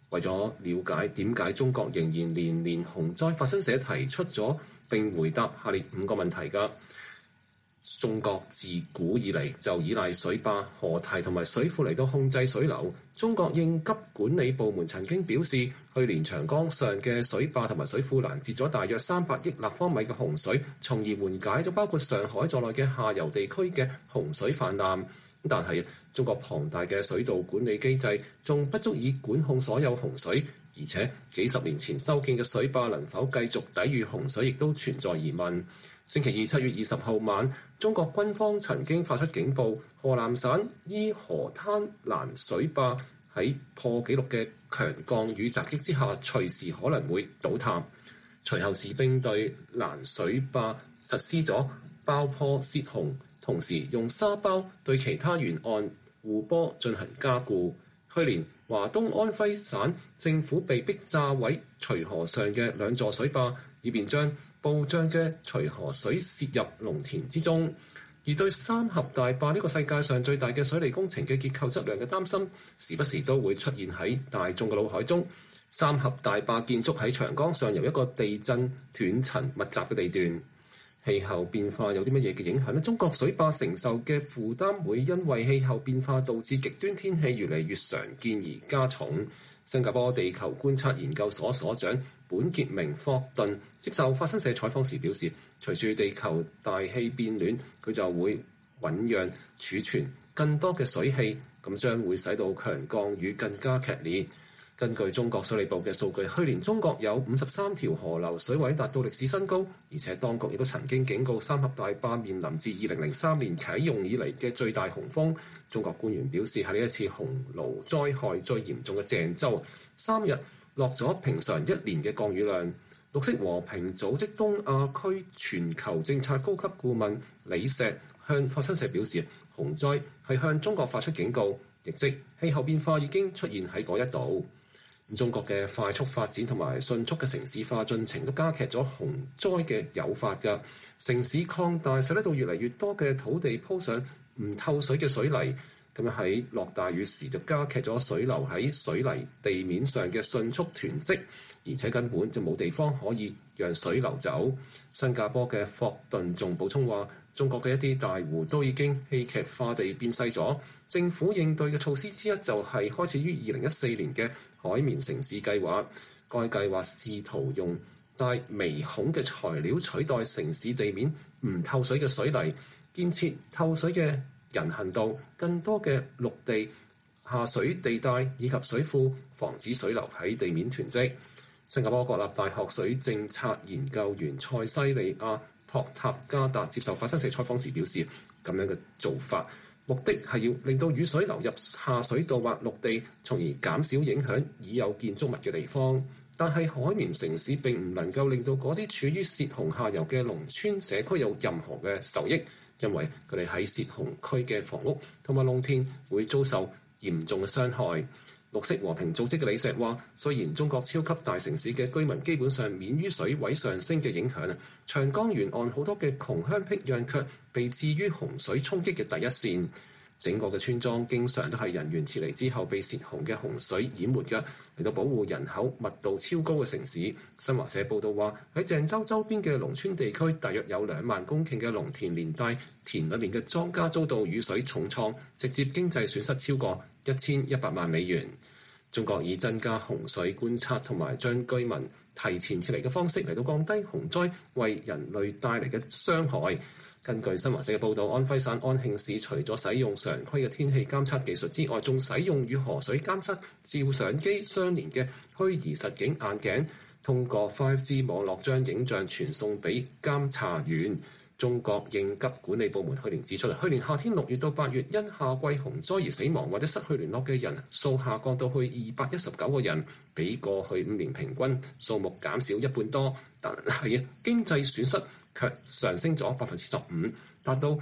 為咗了解點解中國仍然年年洪災，法新社提出咗並回答下列5個問題㗎。中國自古以嚟就依賴水壩、河堤同埋水庫嚟到控制水流。中國應急管理部門曾經表示，去年長江上嘅水壩同埋水庫攔截咗大約300億立方米嘅洪水，從而緩解咗包括上海在內嘅下游地區嘅洪水泛濫。但係中國龐大嘅水道管理機制仲不足以管控所有洪水，而且幾十年前修建嘅水壩能否繼續抵禦洪水，亦都存在疑問。星期二7月20號晚，中國軍方曾經發出警報，河南省伊河灘攔水壩喺破紀錄嘅強降雨襲擊之下，隨時可能會倒塌。隨後士兵對攔水壩實施咗爆破泄洪，同時用沙包對其他沿岸護坡進行加固。去年華東安徽省政府被迫炸毀隨河上嘅2座水壩，以便將暴漲嘅隨河水泄入農田之中。而對三峽大壩呢個世界上最大嘅水利工程嘅結構質量嘅擔心，時不時都會出現喺大眾嘅腦海中。三峽大壩建築喺長江上游一個地震斷層密集嘅地段。氣候變化有啲乜嘢嘅影響呢？中國水壩承受嘅負擔會因為氣候變化導致極端天氣越嚟越常見而加重。新加坡地球觀察研究所所長本傑明霍頓接受法新社採訪時表示，隨住地球大氣變暖，佢就會醖釀儲存更多嘅水汽，咁將會使到強降雨更加劇烈。根據中國水利部嘅數據，去年中國有53條河流水位達到歷史新高，而且當局亦都曾經警告三峽大壩面臨自2003年啟用以嚟嘅最大洪峰。中國官員表示，喺呢一次洪澇災害最嚴重嘅鄭州，3日落咗平常1年嘅降雨量。綠色和平組織東亞區全球政策高級顧問李石向法新社表示，洪災係向中國發出警告，亦即氣候變化已經出現喺嗰一度。中國嘅快速發展同埋迅速嘅城市化進程都加劇咗洪災嘅誘發㗎。城市擴大使得到越嚟越多嘅土地鋪上唔透水嘅水泥，咁樣喺落大雨時就加劇咗水流喺水泥地面上嘅迅速囤積，而且根本就冇地方可以讓水流走。新加坡嘅霍頓仲補充話，中國嘅一啲大湖都已經戲劇化地變細咗。政府應對嘅措施之一就係開始於2014年嘅海綿城市計劃，該計劃試圖用帶微孔嘅材料取代城市地面唔透水嘅水泥，建設透水嘅人行道、更多嘅陸地下水地帶以及水庫，防止水流喺地面囤積。新加坡國立大學水政策研究員塞西利亞托塔加達接受法新社採訪時表示，咁樣嘅做法目的係要令到雨水流入下水道或陸地，從而減少影響已有建築物嘅地方。但係海綿城市並唔能夠令到嗰啲處於泄洪下游嘅農村社區有任何嘅受益，因為佢哋喺泄洪區嘅房屋同埋農田會遭受嚴重嘅傷害。綠色和平組織嘅李石話，雖然中國超級大城市嘅居民基本上免於水位上升嘅影響，長江沿岸好多嘅窮鄉僻壤卻被置於洪水衝擊嘅第一線。整個嘅村莊經常都係人員撤離之後被泄洪嘅洪水淹沒嘅，嚟到保護人口密度超高嘅城市。新華社報道話，喺鄭州周邊嘅農村地區，大約有2萬公頃嘅農田連帶田裏面嘅莊稼遭到雨水重創，直接經濟損失超過1100萬美元。中國以增加洪水觀察同埋將居民提前撤離嘅方式嚟到降低洪災為人類帶嚟嘅傷害。根據新華社嘅報導，安徽省安慶市除咗使用常規嘅天氣監測技術之外，仲使用與河水監測照相機相連嘅虛擬實景眼鏡，通過 5G 網絡將影像傳送俾監察員。中國應急管理部門去年指出，去年夏天6月到8月因夏季洪災而死亡或者失去聯絡嘅人數下降到去219個人，比過去5年平均數目減少一半多，但係經濟損失卻上升咗15%，達到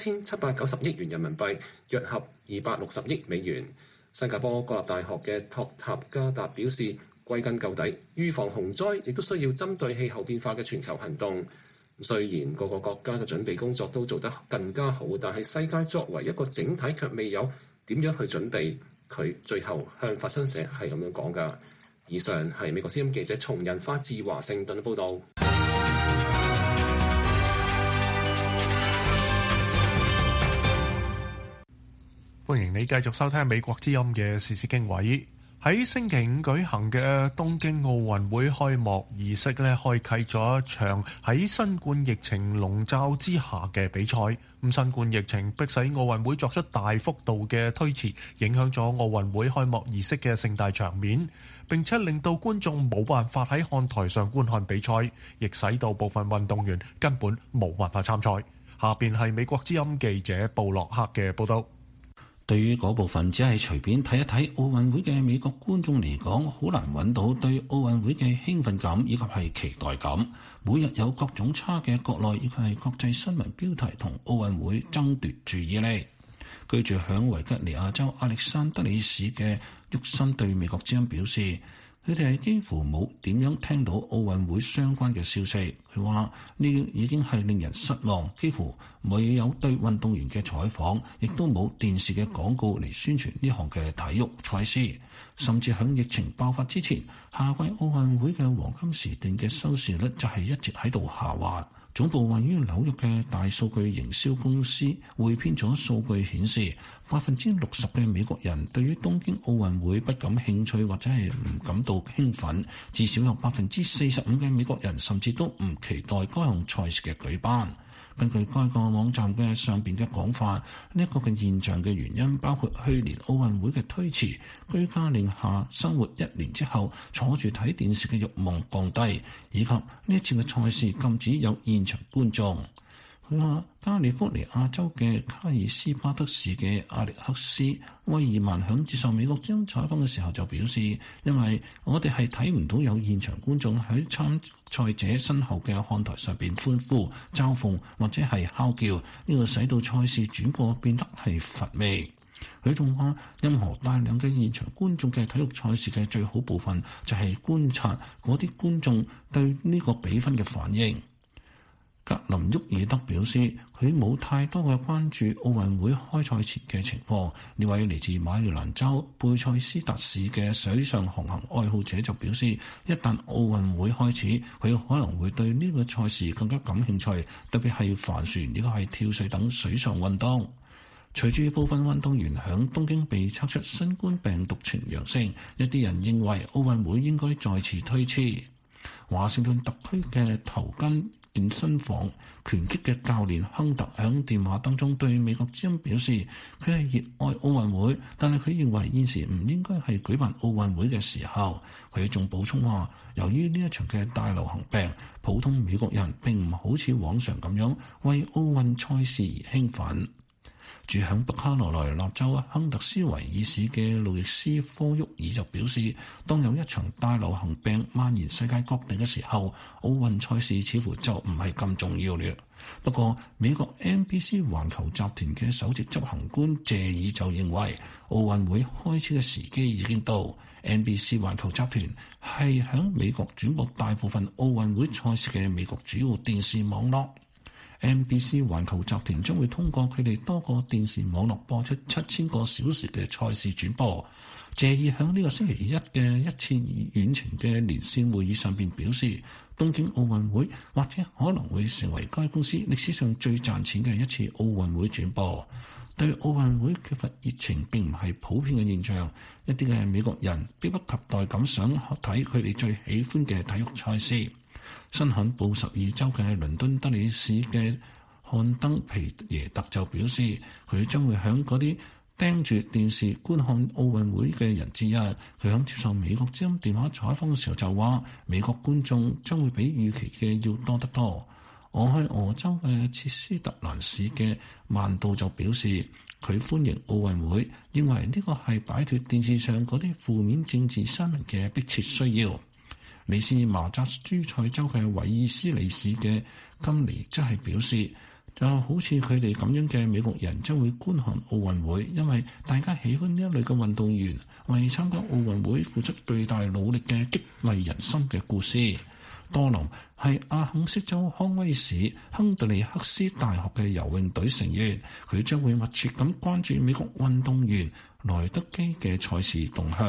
1790億元人民幣，約合260億美元。新加坡國立大學嘅托塔加達表示，歸根究底，預防洪災亦都需要針對氣候變化嘅全球行動。雖然各個國家嘅準備工作都做得更加好，但係世界作為一個整體卻未有點樣去準備。佢最後向法新社係咁樣講㗎。 以上係美國之音記者從印花至華盛頓報導。 歡迎你繼續收聽美國之音嘅時事經緯。喺星期五舉行嘅東京奧運會開幕儀式呢，開啟咗一場喺新冠疫情籠罩之下嘅比賽。咁新冠疫情迫使奧運會作出大幅度嘅推遲，影響咗奧運會開幕儀式嘅盛大場面，並且令到觀眾冇辦法喺看台上觀看比賽，亦使到部分運動員根本冇辦法參賽。下邊係美國之音記者布洛克嘅報道。 對於嗰部分只係隨便睇一睇奧運會嘅美國觀眾嚟講，好難揾到對奧運會嘅興奮感以及係期待感。每日有各種差嘅國內以及係國際新聞標題同奧運會爭奪注意力。居住響維吉尼亞州亞歷山德里市嘅沃森對美國之音表示，佢哋係幾乎冇點樣聽到奧運會相關嘅消息。佢話呢已經係令人失望，幾乎冇有對運動員嘅採訪，亦都冇電視嘅廣告嚟宣傳呢項嘅體育賽事。甚至響疫情爆發之前，夏季奧運會嘅黃金時段嘅收視率就係一直喺度下滑。總部位於紐約嘅大數據營銷公司匯編咗數據顯示，60%嘅美國人對於東京奧運會不感興趣或者係唔感到興奮，至少有45%嘅美國人甚至都唔期待該項賽事嘅舉辦。根據該個網站嘅上邊嘅講法，呢一個嘅現象嘅原因包括去年奧運會嘅推遲、居家令下生活1年之後坐住睇電視嘅慾望降低，以及呢一次嘅賽事禁止有現場觀眾。佢話加利福尼亞州嘅卡爾斯巴德市嘅阿力克斯威爾曼響接受美國之音採訪嘅時候就表示，因為我哋係睇唔到有現場觀眾喺參賽者身後嘅看台上邊歡呼、嘲諷或者係嚎叫，呢個使到賽事轉播變得係乏味。佢仲話，任何大量嘅現場觀眾嘅體育賽事嘅最好部分就係觀察嗰啲觀眾對呢個比分嘅反應。格林沃爾德表示，佢冇太多嘅關注奧運會開賽前嘅情況。呢位嚟自馬里蘭州貝塞斯達市嘅水上航行愛好者就表示，一旦奧運會開始，佢可能會對呢個賽事更加感興趣，特別係帆船，呢個係跳水等水上運動。隨住部分運動員響東京被測出新冠病毒呈陽性，一啲人認為奧運會應該再次推遲。華盛頓特區嘅頭巾健身房拳擊嘅教練亨特響電話當中對美國之音表示，佢係熱愛奧運會，但係佢認為現時唔應該係舉辦奧運會嘅時候。佢仲補充話，由於呢一場嘅大流行病，普通美國人並唔好似往常咁樣為奧運賽事而興奮。住響北卡羅來納州亨特斯維爾市嘅路易斯科沃爾就表示，當有一場大流行病蔓延世界各地嘅時候，奧運賽事似乎就唔係咁重要了。不過美國 NBC 環球集團嘅首席執行官謝爾就認為，奧運會開始嘅時機已經到。NBC 環球集團係響美國轉播大部分奧運會賽事嘅美國主要電視網絡。NBC 環球集團將會通過佢哋多個電視網絡播出7000個小時嘅賽事轉播。謝爾響呢個星期一嘅一次遠程嘅連線會議上邊表示，東京奧運會或者可能會成為該公司歷史上最賺錢嘅一次奧運會轉播。對奧運會缺乏熱情並唔係普遍嘅現象，一啲嘅美國人迫不及待咁想睇佢哋最喜歡嘅體育賽事。新罕布什爾州嘅倫敦德里市嘅漢登皮耶特就表示，佢將會響嗰啲盯住電視觀看奧運會嘅人之一。佢響接受美國之音電話採訪嘅時候就話，美國觀眾將會比預期嘅要多得多。俄亥俄州嘅切斯特蘭市嘅曼道就表示，佢歡迎奧運會，認為呢個係擺脫電視上嗰啲負面政治新聞嘅迫切需要。嚟自麻扎諸塞州嘅韋爾斯利市嘅金尼則係表示，就好似佢哋咁樣嘅美國人將會觀看奧運會，因為大家喜歡呢一類嘅運動員為參加奧運會付出巨大努力嘅激勵人心嘅故事。多林係阿肯色州康威市亨特利克斯大學嘅游泳隊成員，佢將會密切咁關注美國運動員萊德基嘅賽事動向。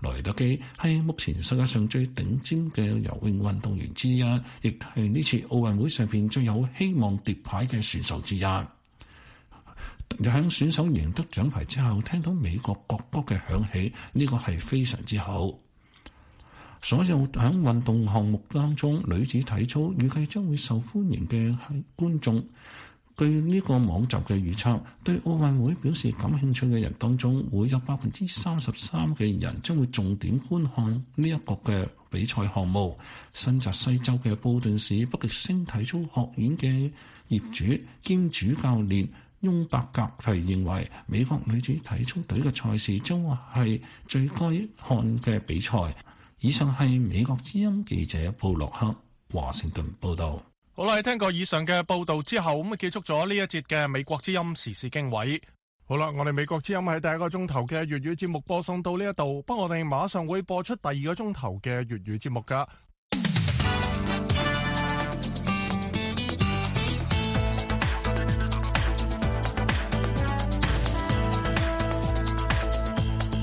萊德基係目前世界上最頂尖嘅游泳運動員之一，亦係呢次奧運會上邊最有希望奪牌嘅選手之一。喺選手贏得獎牌之後，聽到美國國歌嘅響起，呢個係非常之好。所有喺運動項目當中，女子體操預計將會受歡迎嘅觀眾。據呢個網站嘅預測，對奧運會表示感興趣嘅人當中，會有33%嘅人將會重點觀看呢一個嘅比賽項目。新澤西州嘅布頓市北極星體操學院嘅業主兼主教練翁伯格係認為，美國女子體操隊嘅賽事將會係最該看嘅比賽。以上係美國之音記者布洛克華盛頓報道。 好啦，聽過以上嘅報道之後，咁結束咗呢一節嘅美國之音時事經緯。好啦，我哋美國之音喺第一個鐘頭嘅粵語節目播送到呢一度，不過我哋馬上會播出第二個鐘頭嘅粵語節目噶。